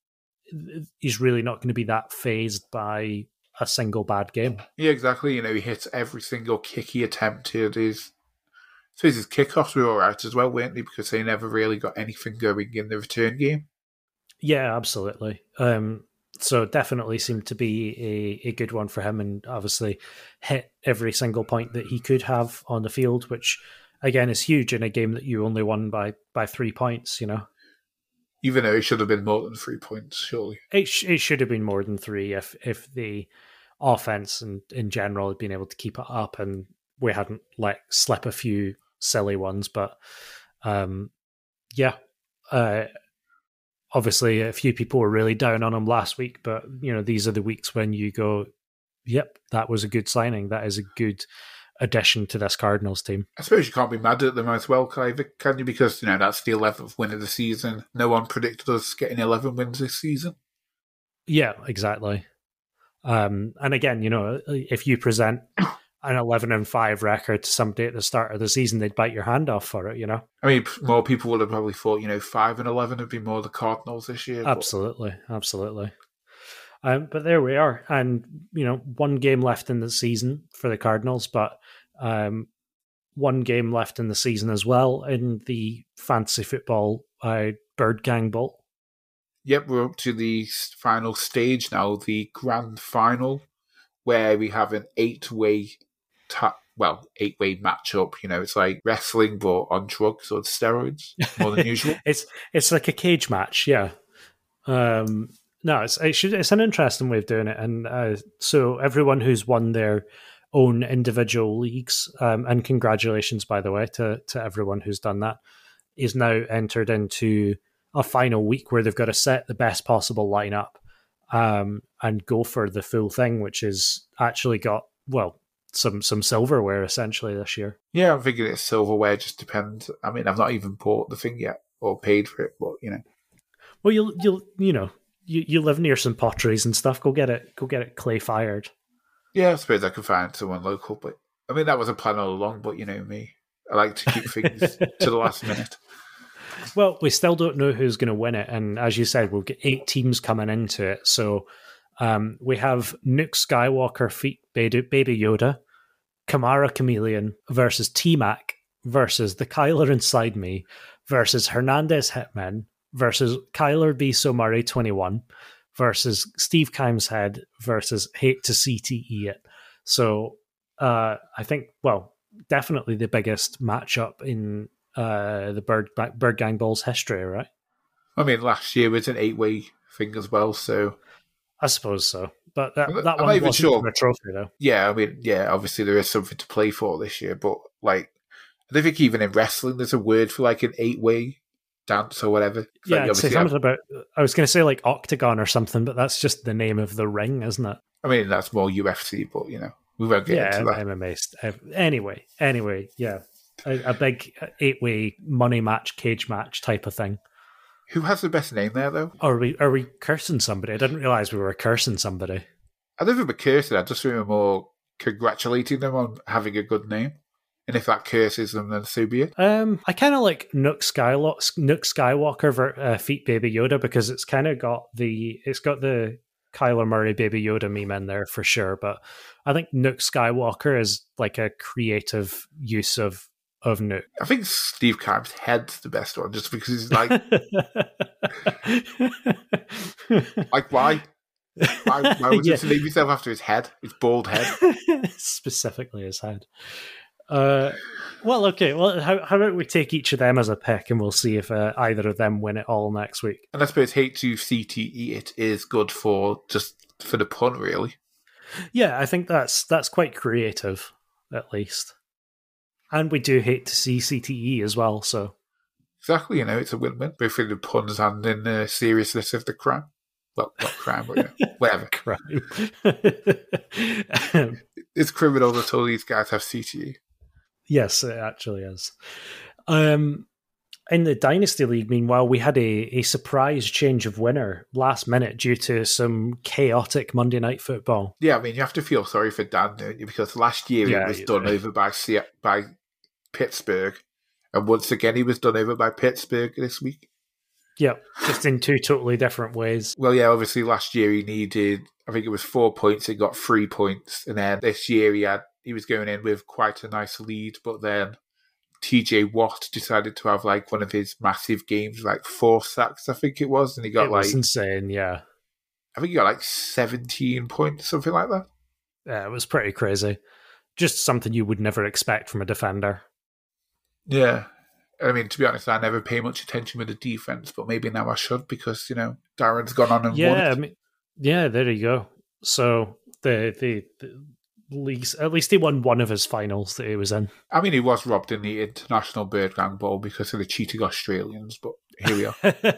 is really not going to be that phased by a single bad game. Yeah, exactly. You know, he hits every single kick he attempted. His, I suppose his kickoffs were all right as well, weren't they? Because they never really got anything going in the return game. Yeah, absolutely. Um, so definitely seemed to be a, a good one for him, and obviously hit every single point that he could have on the field, which again is huge in a game that you only won by by three points, you know. Even though it should have been more than three points, surely. It, sh- it should have been more than three if if the offense and in general had been able to keep it up and we hadn't let slip a few silly ones. But um, yeah, uh, obviously a few people were really down on him last week, but you know, these are the weeks when you go, yep, that was a good signing. That is a good addition to this Cardinals team. I suppose you can't be mad at them as well, can you? Because, you know, that's the eleventh win of the season. No one predicted us getting eleven wins this season. Yeah, exactly. Um, and again, you know, if you present an eleven and five record to somebody at the start of the season, they'd bite your hand off for it, you know? I mean, more people would have probably thought, you know, five and eleven would be more the Cardinals this year. Absolutely, but... absolutely. Um, but there we are. And, you know, one game left in the season for the Cardinals, but um, one game left in the season as well in the fantasy football uh, Bird Gang Bowl. Yep, we're up to the final stage now, the grand final, where we have an eight-way, ta- well, eight-way matchup. You know, it's like wrestling, but on drugs or steroids, more than usual. it's it's like a cage match, yeah. Um, no, it's it should, it's an interesting way of doing it, and uh, so everyone who's won their own individual leagues, um, and congratulations, by the way, to to everyone who's done that, is now entered into a final week where they've got to set the best possible lineup um, and go for the full thing, which is actually got, well, some some silverware essentially this year. Yeah, I'm thinking it's silverware, just depends. I mean, I've not even bought the thing yet or paid for it, but, you know. Well, you'll, you'll you know, you, you live near some potteries and stuff. Go get it, go get it clay fired. Yeah, I suppose I could find someone local, but I mean, that was a plan all along, but you know me. I like to keep things to the last minute. Well, we still don't know who's going to win it. And as you said, we'll get eight teams coming into it. So um, we have Nuke Skywalker feat Baby Yoda, Kamara Chameleon versus T-Mac versus the Kyler Inside Me versus Hernandez Hitman versus Kyler B. Somari twenty-one versus Steve Kimes Head versus Hate to C T E it. So uh, I think, well, definitely the biggest matchup in Uh, the Bird Bird Gang Bowl's history, right? I mean, last year was an eight-way thing as well, so I suppose so. But that, I'm, that I'm one even wasn't sure. for a trophy, though. Yeah, I mean, yeah, obviously there is something to play for this year, but like, I don't think even in wrestling there's a word for like an eight-way dance or whatever. Yeah, like, I'd say something about. I was going to say like octagon or something, but that's just the name of the ring, isn't it? I mean, that's more U F C, but you know, we won't get yeah, into that. M M A. Anyway, anyway, yeah. a, a big eight-way money match, cage match type of thing. Who has the best name there, though? Are we are we cursing somebody? I didn't realise we were cursing somebody. I don't remember cursing. I just remember more congratulating them on having a good name. And if that curses them, then so be it. Um, I kind of like Nook Skywalker, Nook Skywalker ver, uh, feet Baby Yoda because it's kind of got the it's got the Kyler Murray Baby Yoda meme in there for sure. But I think Nook Skywalker is like a creative use of of Nook. I think Steve Carm's head's the best one, just because he's like, like why? Why, why would you yeah. name yourself after his head? His bald head, specifically his head. Uh, well, okay. Well, how how about we take each of them as a pick, and we'll see if uh, either of them win it all next week. And I suppose hate to C T E it is good for just for the pun, really. Yeah, I think that's that's quite creative, at least. And we do hate to see C T E as well, so exactly. You know, it's a win-win both in the puns and in the seriousness of the crime. Well, not crime, but you know, whatever. Crime. It's criminal that all these guys have C T E. Yes, it actually is. Um, in the Dynasty League, meanwhile, we had a, a surprise change of winner last minute due to some chaotic Monday Night Football. Yeah, I mean, you have to feel sorry for Dan, don't you? Because last year yeah, he was done do. over by by Pittsburgh, and once again he was done over by Pittsburgh this week. Yeah, just in two totally different ways. Well, yeah, obviously last year he needed, I think it was four points, he got three points, and then this year he had he was going in with quite a nice lead, but then T J Watt decided to have like one of his massive games, like four sacks, I think it was, and he got it was like insane, yeah. I think he got like seventeen points, something like that. Yeah, it was pretty crazy. Just something you would never expect from a defender. Yeah. I mean, to be honest, I never pay much attention with the defense, but maybe now I should because, you know, Darren's gone on and yeah, won it. I mean, yeah, there you go. So the, the, the leagues, at least he won one of his finals that he was in. I mean, he was robbed in the International Bird Gang Bowl because of the cheating Australians, but here we are.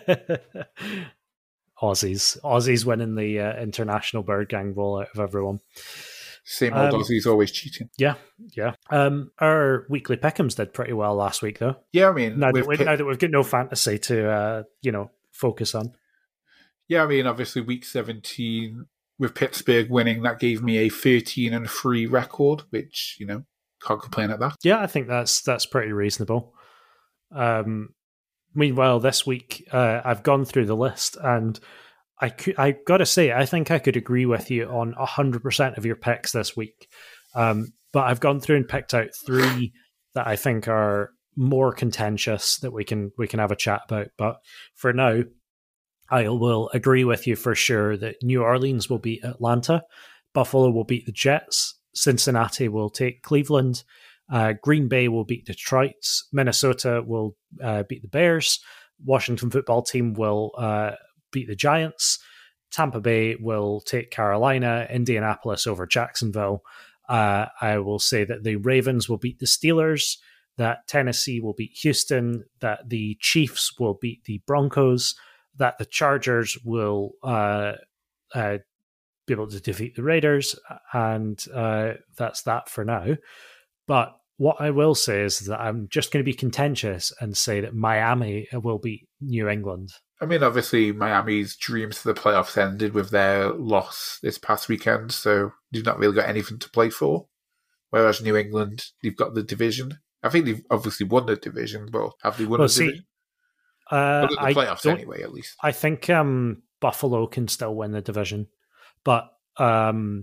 Aussies. Aussies winning the uh, International Bird Gang Bowl out of everyone. Same old um, Aussies always cheating. Yeah, yeah. Um, our weekly pick'ems did pretty well last week, though. Yeah, I mean... Now that, we, pick- now that we've got no fantasy to, uh, you know, focus on. Yeah, I mean, obviously week seventeen, with Pittsburgh winning, that gave me a thirteen and three record, which, you know, can't complain at that. Yeah, I think that's that's pretty reasonable. Um, meanwhile, this week, uh, I've gone through the list and... I could, I got to say, I think I could agree with you on one hundred percent of your picks this week. Um, but I've gone through and picked out three that I think are more contentious that we can we can have a chat about. But for now, I will agree with you for sure that New Orleans will beat Atlanta, Buffalo will beat the Jets, Cincinnati will take Cleveland, uh, Green Bay will beat Detroit, Minnesota will uh, beat the Bears, Washington football team will... Uh, beat the Giants. Tampa Bay will take Carolina, Indianapolis over Jacksonville. Uh, I will say that the Ravens will beat the Steelers, that Tennessee will beat Houston, that the Chiefs will beat the Broncos, that the Chargers will uh, uh, be able to defeat the Raiders, and uh, that's that for now. But what I will say is that I'm just going to be contentious and say that Miami will beat New England. I mean, obviously, Miami's dreams for the playoffs ended with their loss this past weekend, so they've not really got anything to play for. Whereas New England, they've got the division. I think they've obviously won the division, but have they won well, the see, division? Uh, the playoffs anyway, at least. I think um, Buffalo can still win the division, but um,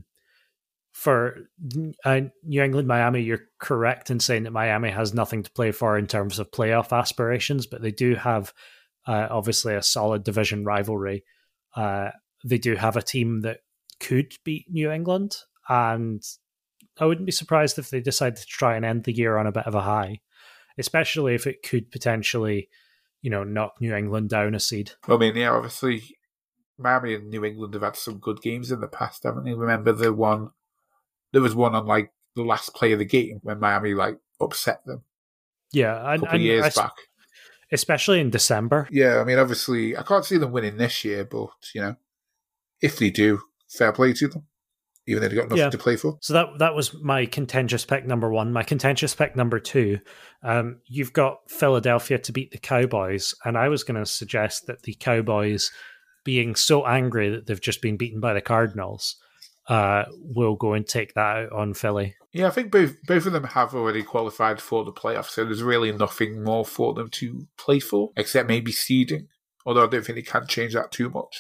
for uh, New England, Miami, you're correct in saying that Miami has nothing to play for in terms of playoff aspirations, but they do have uh, obviously a solid division rivalry. Uh, they do have a team that could beat New England, and I wouldn't be surprised if they decided to try and end the year on a bit of a high, especially if it could potentially, you know, knock New England down a seed. Well, I mean, yeah, obviously, Miami and New England have had some good games in the past, haven't they? Remember the one, there was one on like the last play of the game when Miami like upset them. Yeah, a and, couple and of years I, back. Especially in December. Yeah, I mean, obviously, I can't see them winning this year, but, you know, if they do, fair play to them. even though they've got nothing Yeah. to play for. So that that was my contentious pick number one. My contentious pick number two, um, you've got Philadelphia to beat the Cowboys, and I was going to suggest that the Cowboys, being so angry that they've just been beaten by the Cardinals, uh, will go and take that out on Philly. Yeah, I think both both of them have already qualified for the playoffs, so there's really nothing more for them to play for, except maybe seeding, although I don't think they can change that too much.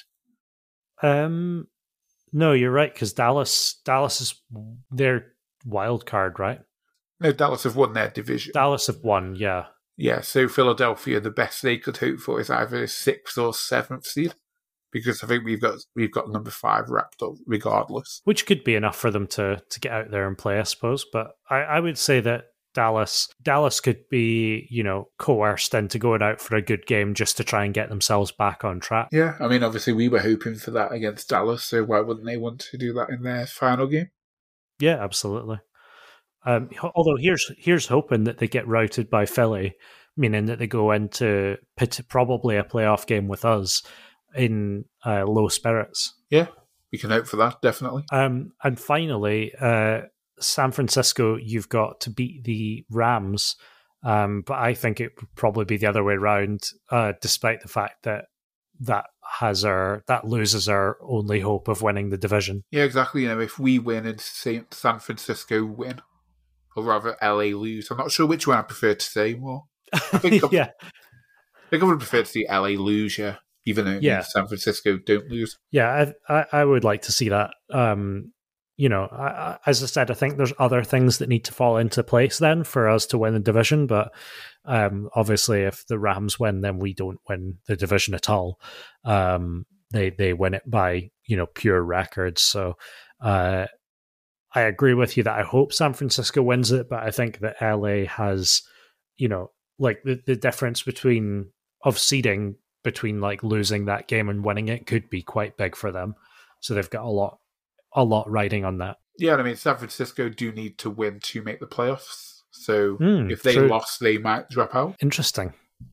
Um, no, you're right, because Dallas, Dallas is their wild card, right? No, Dallas have won their division. Dallas have won, yeah. Yeah, so Philadelphia, the best they could hope for is either a sixth or seventh seed, because I think we've got we've got number five wrapped up regardless. Which could be enough for them to to get out there and play, I suppose. But I, I would say that Dallas Dallas could be, you know, coerced into going out for a good game just to try and get themselves back on track. Yeah, I mean, obviously we were hoping for that against Dallas, so why wouldn't they want to do that in their final game? Yeah, absolutely. Um, although here's here's hoping that they get routed by Philly, meaning that they go into probably a playoff game with us in uh, low spirits. Yeah, we can hope for that, definitely. Um, and finally, uh, San Francisco, you've got to beat the Rams, um, but I think it would probably be the other way around, uh, despite the fact that that has our that loses our only hope of winning the division. Yeah, exactly. You know, if we win and San Francisco win, or rather L A lose, I'm not sure which one I prefer to say more. I think yeah, I think I would prefer to see L A lose, yeah, even though yeah. San Francisco don't lose. Yeah, I, I, I would like to see that. Um, you know, I, I, as I said, I think there's other things that need to fall into place then for us to win the division. But um, obviously, if the Rams win, then we don't win the division at all. Um, they they win it by, you know, pure records. So uh, I agree with you that I hope San Francisco wins it, but I think that L A has, you know, like the, the difference between of seeding between like losing that game and winning it could be quite big for them. So they've got a lot, a lot riding on that. Yeah, I mean, San Francisco do need to win to make the playoffs. So mm, if they true. lost, they might drop out. Interesting.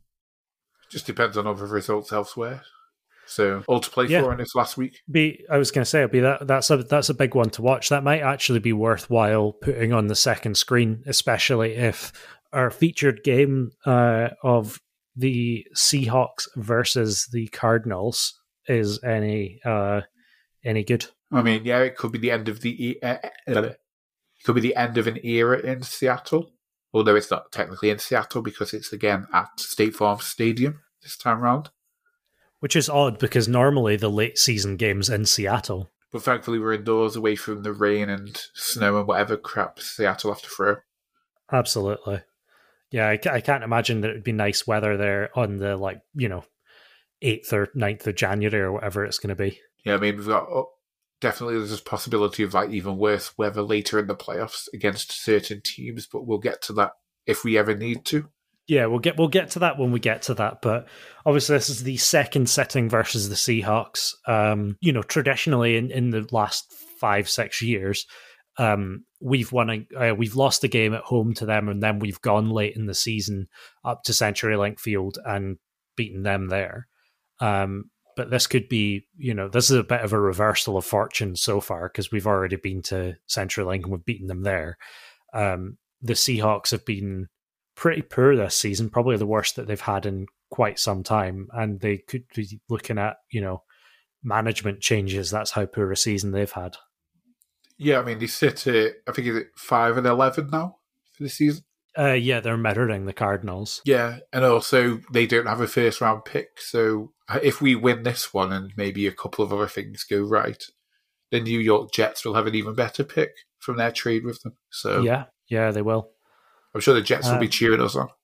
Just depends on other results elsewhere. So all to play yeah. for in this last week. Be I was going to say, it'll be that that's a that's a big one to watch. That might actually be worthwhile putting on the second screen, especially if our featured game uh, of the Seahawks versus the Cardinals is any uh, any good. I mean, yeah, it could be the end of the uh, it could be the end of an era in Seattle, although it's not technically in Seattle because it's again at State Farm Stadium this time round. Which is odd because normally the late season game's in Seattle. But thankfully we're indoors away from the rain and snow and whatever crap Seattle have to throw. Absolutely. Yeah, I, I can't imagine that it would be nice weather there on the, like, you know, eighth or ninth of January or whatever it's going to be. Yeah, I mean, we've got... Oh, definitely there's a possibility of like even worse weather later in the playoffs against certain teams, but we'll get to that if we ever need to. Yeah, we'll get we'll get to that when we get to that. But obviously, this is the second sitting versus the Seahawks. Um, you know, traditionally in, in the last five six years, um, we've won a, uh, we've lost a game at home to them, and then we've gone late in the season up to CenturyLink Field and beaten them there. Um, but this could be, you know, this is a bit of a reversal of fortune so far because we've already been to CenturyLink and we've beaten them there. Um, the Seahawks have been pretty poor this season, probably the worst that they've had in quite some time, and they could be looking at, you know, management changes. That's how poor a season they've had. Yeah, I mean, they sit at, I think, is it five and eleven now for the season? Uh, yeah, they're mirroring the Cardinals. Yeah, and also they don't have a first round pick, so if we win this one and maybe a couple of other things go right, the New York Jets will have an even better pick from their trade with them. So yeah, yeah, they will. I'm sure the Jets will um, be cheering us on.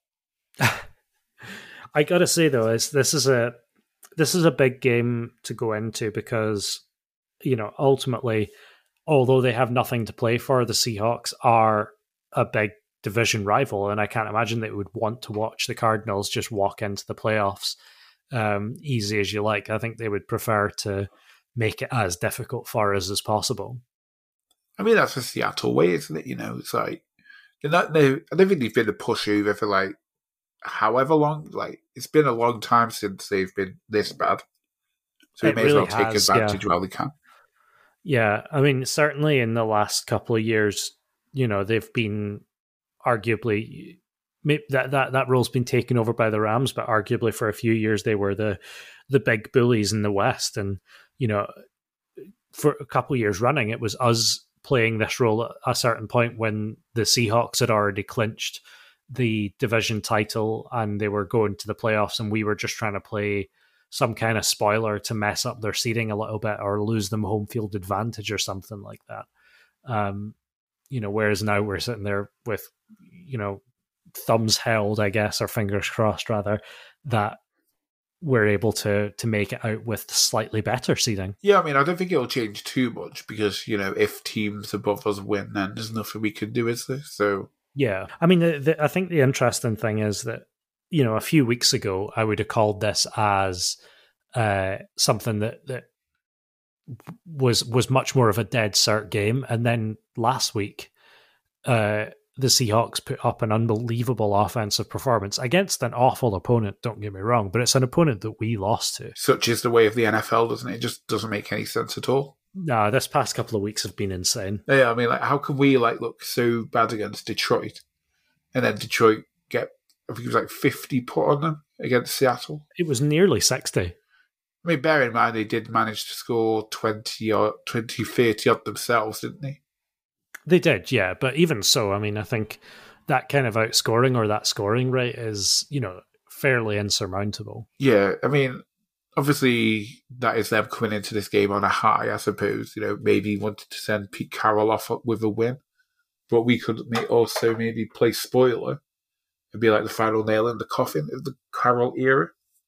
I gotta say though, is this is a this is a big game to go into because, you know, ultimately, although they have nothing to play for, the Seahawks are a big division rival, and I can't imagine they would want to watch the Cardinals just walk into the playoffs um, easy as you like. I think they would prefer to make it as difficult for us as possible. I mean, that's a Seattle way, isn't it? You know, it's like they're not. They, I don't think they've been a pushover for like however long. Like it's been a long time since they've been this bad, so it they may really as well take has, advantage yeah. while they can. Yeah, I mean, certainly in the last couple of years, you know, they've been arguably that that that role's been taken over by the Rams, but arguably for a few years they were the the big bullies in the West, and you know, for a couple of years running, it was us playing this role at a certain point when the Seahawks had already clinched the division title and they were going to the playoffs, and we were just trying to play some kind of spoiler to mess up their seeding a little bit or lose them home field advantage or something like that. Um, you know, whereas now we're sitting there with, you know, thumbs held, I guess, or fingers crossed rather, that we're able to to make it out with slightly better seeding. Yeah, I mean, I don't think it'll change too much because, you know, if teams above us win, then there's nothing we can do, is there? So yeah, I mean, the, the, I think the interesting thing is that, you know, a few weeks ago, I would have called this as uh, something that that was was much more of a dead cert game, and then last week, uh, the Seahawks put up an unbelievable offensive performance against an awful opponent, don't get me wrong, but it's an opponent that we lost to. Such is the way of the N F L, doesn't it? It just doesn't make any sense at all. No, this past couple of weeks have been insane. Yeah, I mean, like, how can we like look so bad against Detroit, and then Detroit get, I think it was like fifty put on them against Seattle? It was nearly sixty. I mean, bear in mind, they did manage to score twenty or twenty, thirty odd themselves, didn't they? They did, yeah. But even so, I mean, I think that kind of outscoring or that scoring rate is, you know, fairly insurmountable. Yeah, I mean, obviously that is them coming into this game on a high, I suppose. You know, maybe wanted to send Pete Carroll off with a win. But we could also maybe play spoiler and be like the final nail in the coffin of the Carroll era.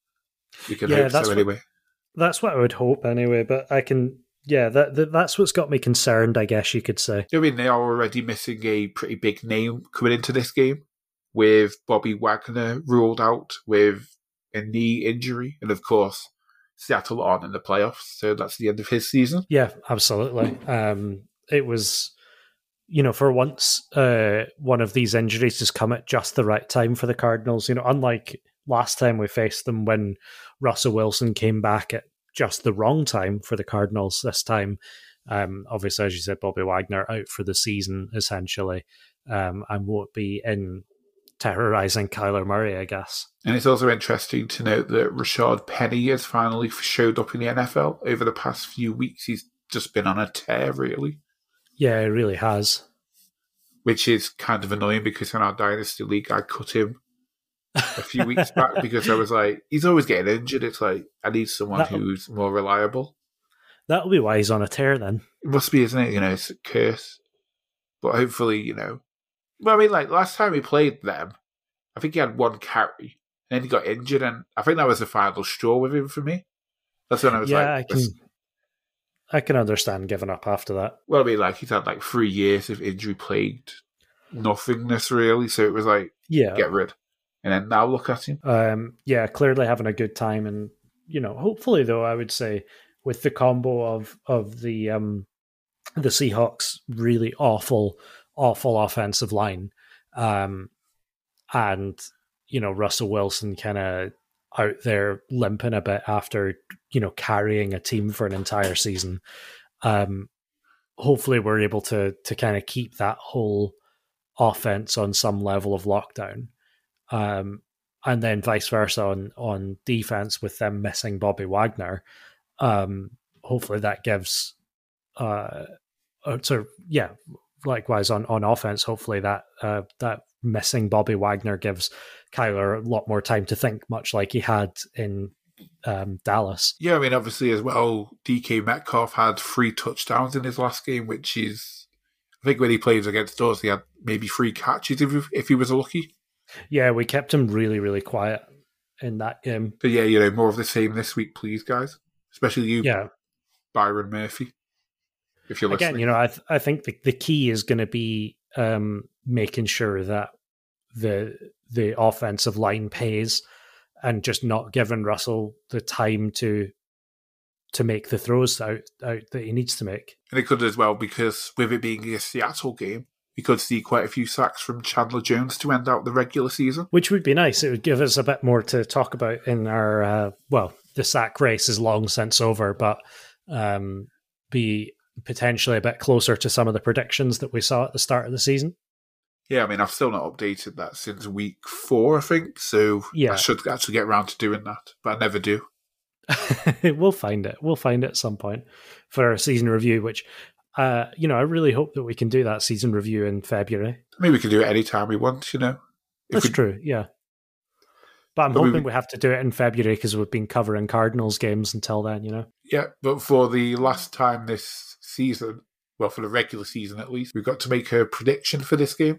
We can yeah, hope that's so anyway. What, that's what I would hope anyway, but I can... Yeah, that, that that's what's got me concerned, I guess you could say. I mean, they are already missing a pretty big name coming into this game, with Bobby Wagner ruled out with a knee injury, and of course, Seattle on in the playoffs, so that's the end of his season. Yeah, absolutely. Um, it was, you know, for once, uh, one of these injuries has come at just the right time for the Cardinals. You know, unlike last time we faced them when Russell Wilson came back at just the wrong time for the Cardinals this time. Um, obviously, as you said, Bobby Wagner out for the season, essentially, um, and won't be in terrorizing Kyler Murray, I guess. And it's also interesting to note that Rashad Penny has finally showed up in the N F L. Over the past few weeks, he's just been on a tear, really. Yeah, it really has. Which is kind of annoying because in our Dynasty League, I cut him a few weeks back because I was like, he's always getting injured. It's like, I need someone that'll, who's more reliable. That'll be why he's on a tear then. It must be, isn't it? You know, it's a curse. But hopefully, you know. Well, I mean, like, last time he played them, I think he had one carry, and then he got injured, and I think that was the final straw with him for me. That's when I was yeah, like... I can, I can understand giving up after that. Well, I mean, like, he's had like three years of injury-plagued nothingness, really, so it was like, yeah, get rid. And then now look at him. Um, yeah, clearly having a good time. And, you know, hopefully, though, I would say with the combo of of the um, the Seahawks' really awful, awful offensive line um, and, you know, Russell Wilson kind of out there limping a bit after, you know, carrying a team for an entire season. Um, hopefully we're able to to kind of keep that whole offense on some level of lockdown. Um, and then vice versa on, on defense with them missing Bobby Wagner. Um, hopefully that gives, uh, so yeah, likewise on, on offense, hopefully that, uh, that missing Bobby Wagner gives Kyler a lot more time to think, much like he had in um, Dallas. Yeah, I mean, obviously as well, D K Metcalf had three touchdowns in his last game, which is, I think when he plays against us, he had maybe three catches if, if he was lucky. Yeah, we kept him really, really quiet in that game. But yeah, you know, more of the same this week, please, guys. Especially you, yeah. Byron Murphy, if you're listening. Again, you know, I th- I think the, the key is going to be um, making sure that the the offensive line pays and just not giving Russell the time to to make the throws out, out that he needs to make. And it could as well, because with it being a Seattle game, we could see quite a few sacks from Chandler Jones to end out the regular season. Which would be nice. It would give us a bit more to talk about in our, uh, well, the sack race is long since over, but um, be potentially a bit closer to some of the predictions that we saw at the start of the season. Yeah, I mean, I've still not updated that since week four, I think, so yeah. I should actually get around to doing that, but I never do. We'll find it. We'll find it at some point for a season review, which, uh, you know, I really hope that we can do that season review in February. I mean, we can do it any time we want, you know. If That's we... true, yeah. But I'm but hoping we... we have to do it in February because we've been covering Cardinals games until then, you know. Yeah, but for the last time this season, well, for the regular season at least, we've got to make a prediction for this game.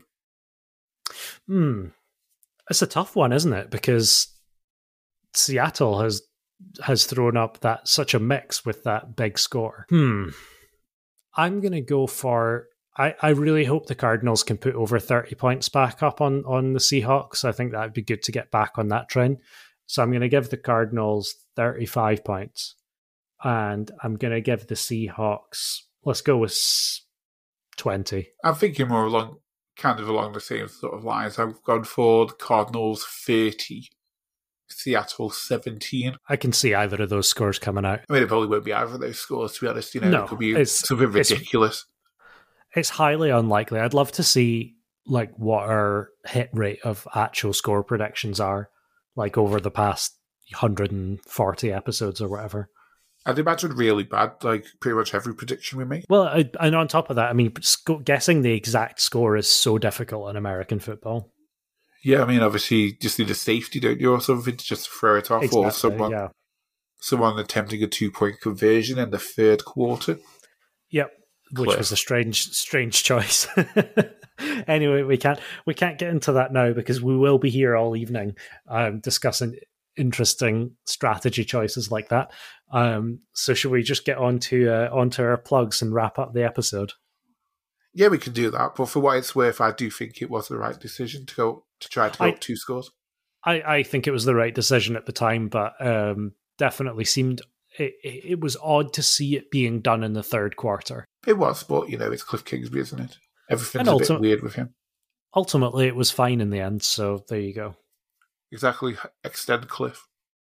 Hmm. It's a tough one, isn't it? Because Seattle has has thrown up that such a mix with that big score. Hmm. I'm going to go for... I, I really hope the Cardinals can put over thirty points back up on, on the Seahawks. I think that would be good to get back on that trend. So I'm going to give the Cardinals thirty-five points. And I'm going to give the Seahawks... Let's go with twenty. I'm thinking more along, kind of along the same sort of lines. I've gone for the Cardinals thirty, Seattle seventeen. I can see either of those scores coming out. I mean, it probably won't be either of those scores, to be honest. You know, no, it could be it's, something ridiculous. It's, it's highly unlikely. I'd love to see like what our hit rate of actual score predictions are, like over the past one hundred forty episodes or whatever. I'd imagine really bad, like pretty much every prediction we make. Well, I, and on top of that, I mean, sc- guessing the exact score is so difficult in American football. Yeah, I mean, obviously, just need a safety, don't you, or something to just throw it off, exactly, or someone, yeah. someone attempting a two-point conversion in the third quarter. Yep, which Cliff. was a strange, strange choice. Anyway, we can't we can't get into that now because we will be here all evening um, discussing interesting strategy choices like that. Um, so should we just get on to uh, onto our plugs and wrap up the episode? Yeah, we can do that. But for what it's worth, I do think it was the right decision to go to try to go I, up two scores. I, I think it was the right decision at the time, but um, definitely seemed it, it was odd to see it being done in the third quarter. It was, but you know, it's Cliff Kingsbury, isn't it? Everything's ulti- a bit weird with him. Ultimately, it was fine in the end. So there you go. Exactly. Extend Cliff.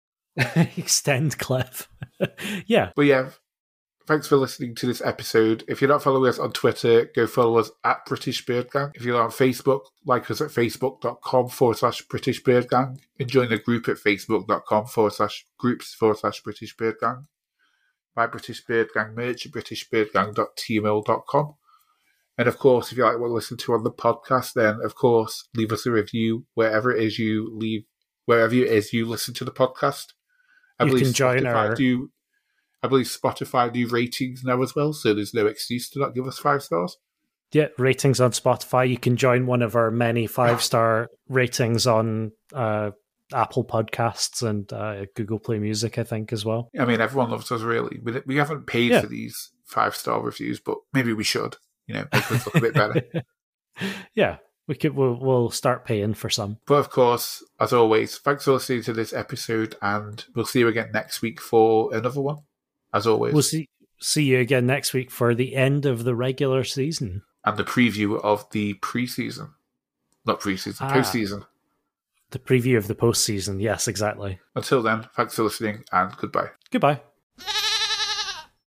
Extend Cliff. Yeah. But yeah, thanks for listening to this episode. If you're not following us on Twitter, go follow us at British Beard Gang. If you're on Facebook, like us at facebook.com forward slash British Beard Gang. And join the group at facebook.com forward slash groups forward slash British Beard Gang. Buy British Beard Gang merch at british beard gang dot t mail dot com. And of course, if you like what you listen to on the podcast, then of course, leave us a review wherever it is you leave, wherever it is you listen to the podcast. I you believe can join Spotify our... do. I believe Spotify do ratings now as well, so there's no excuse to not give us five stars. Yeah, ratings on Spotify. You can join one of our many five-star ratings on uh, Apple Podcasts and uh, Google Play Music, I think, as well. I mean, everyone loves us, really. We, we haven't paid yeah. for these five-star reviews, but maybe we should. You know, make us look a bit better. Yeah, we could. We'll, we'll start paying for some. But of course, as always, thanks for listening to this episode, and we'll see you again next week for another one. As always, we'll see see you again next week for the end of the regular season and the preview of the preseason, not preseason, ah, postseason. The preview of the postseason. Yes, exactly. Until then, thanks for listening, and goodbye. Goodbye.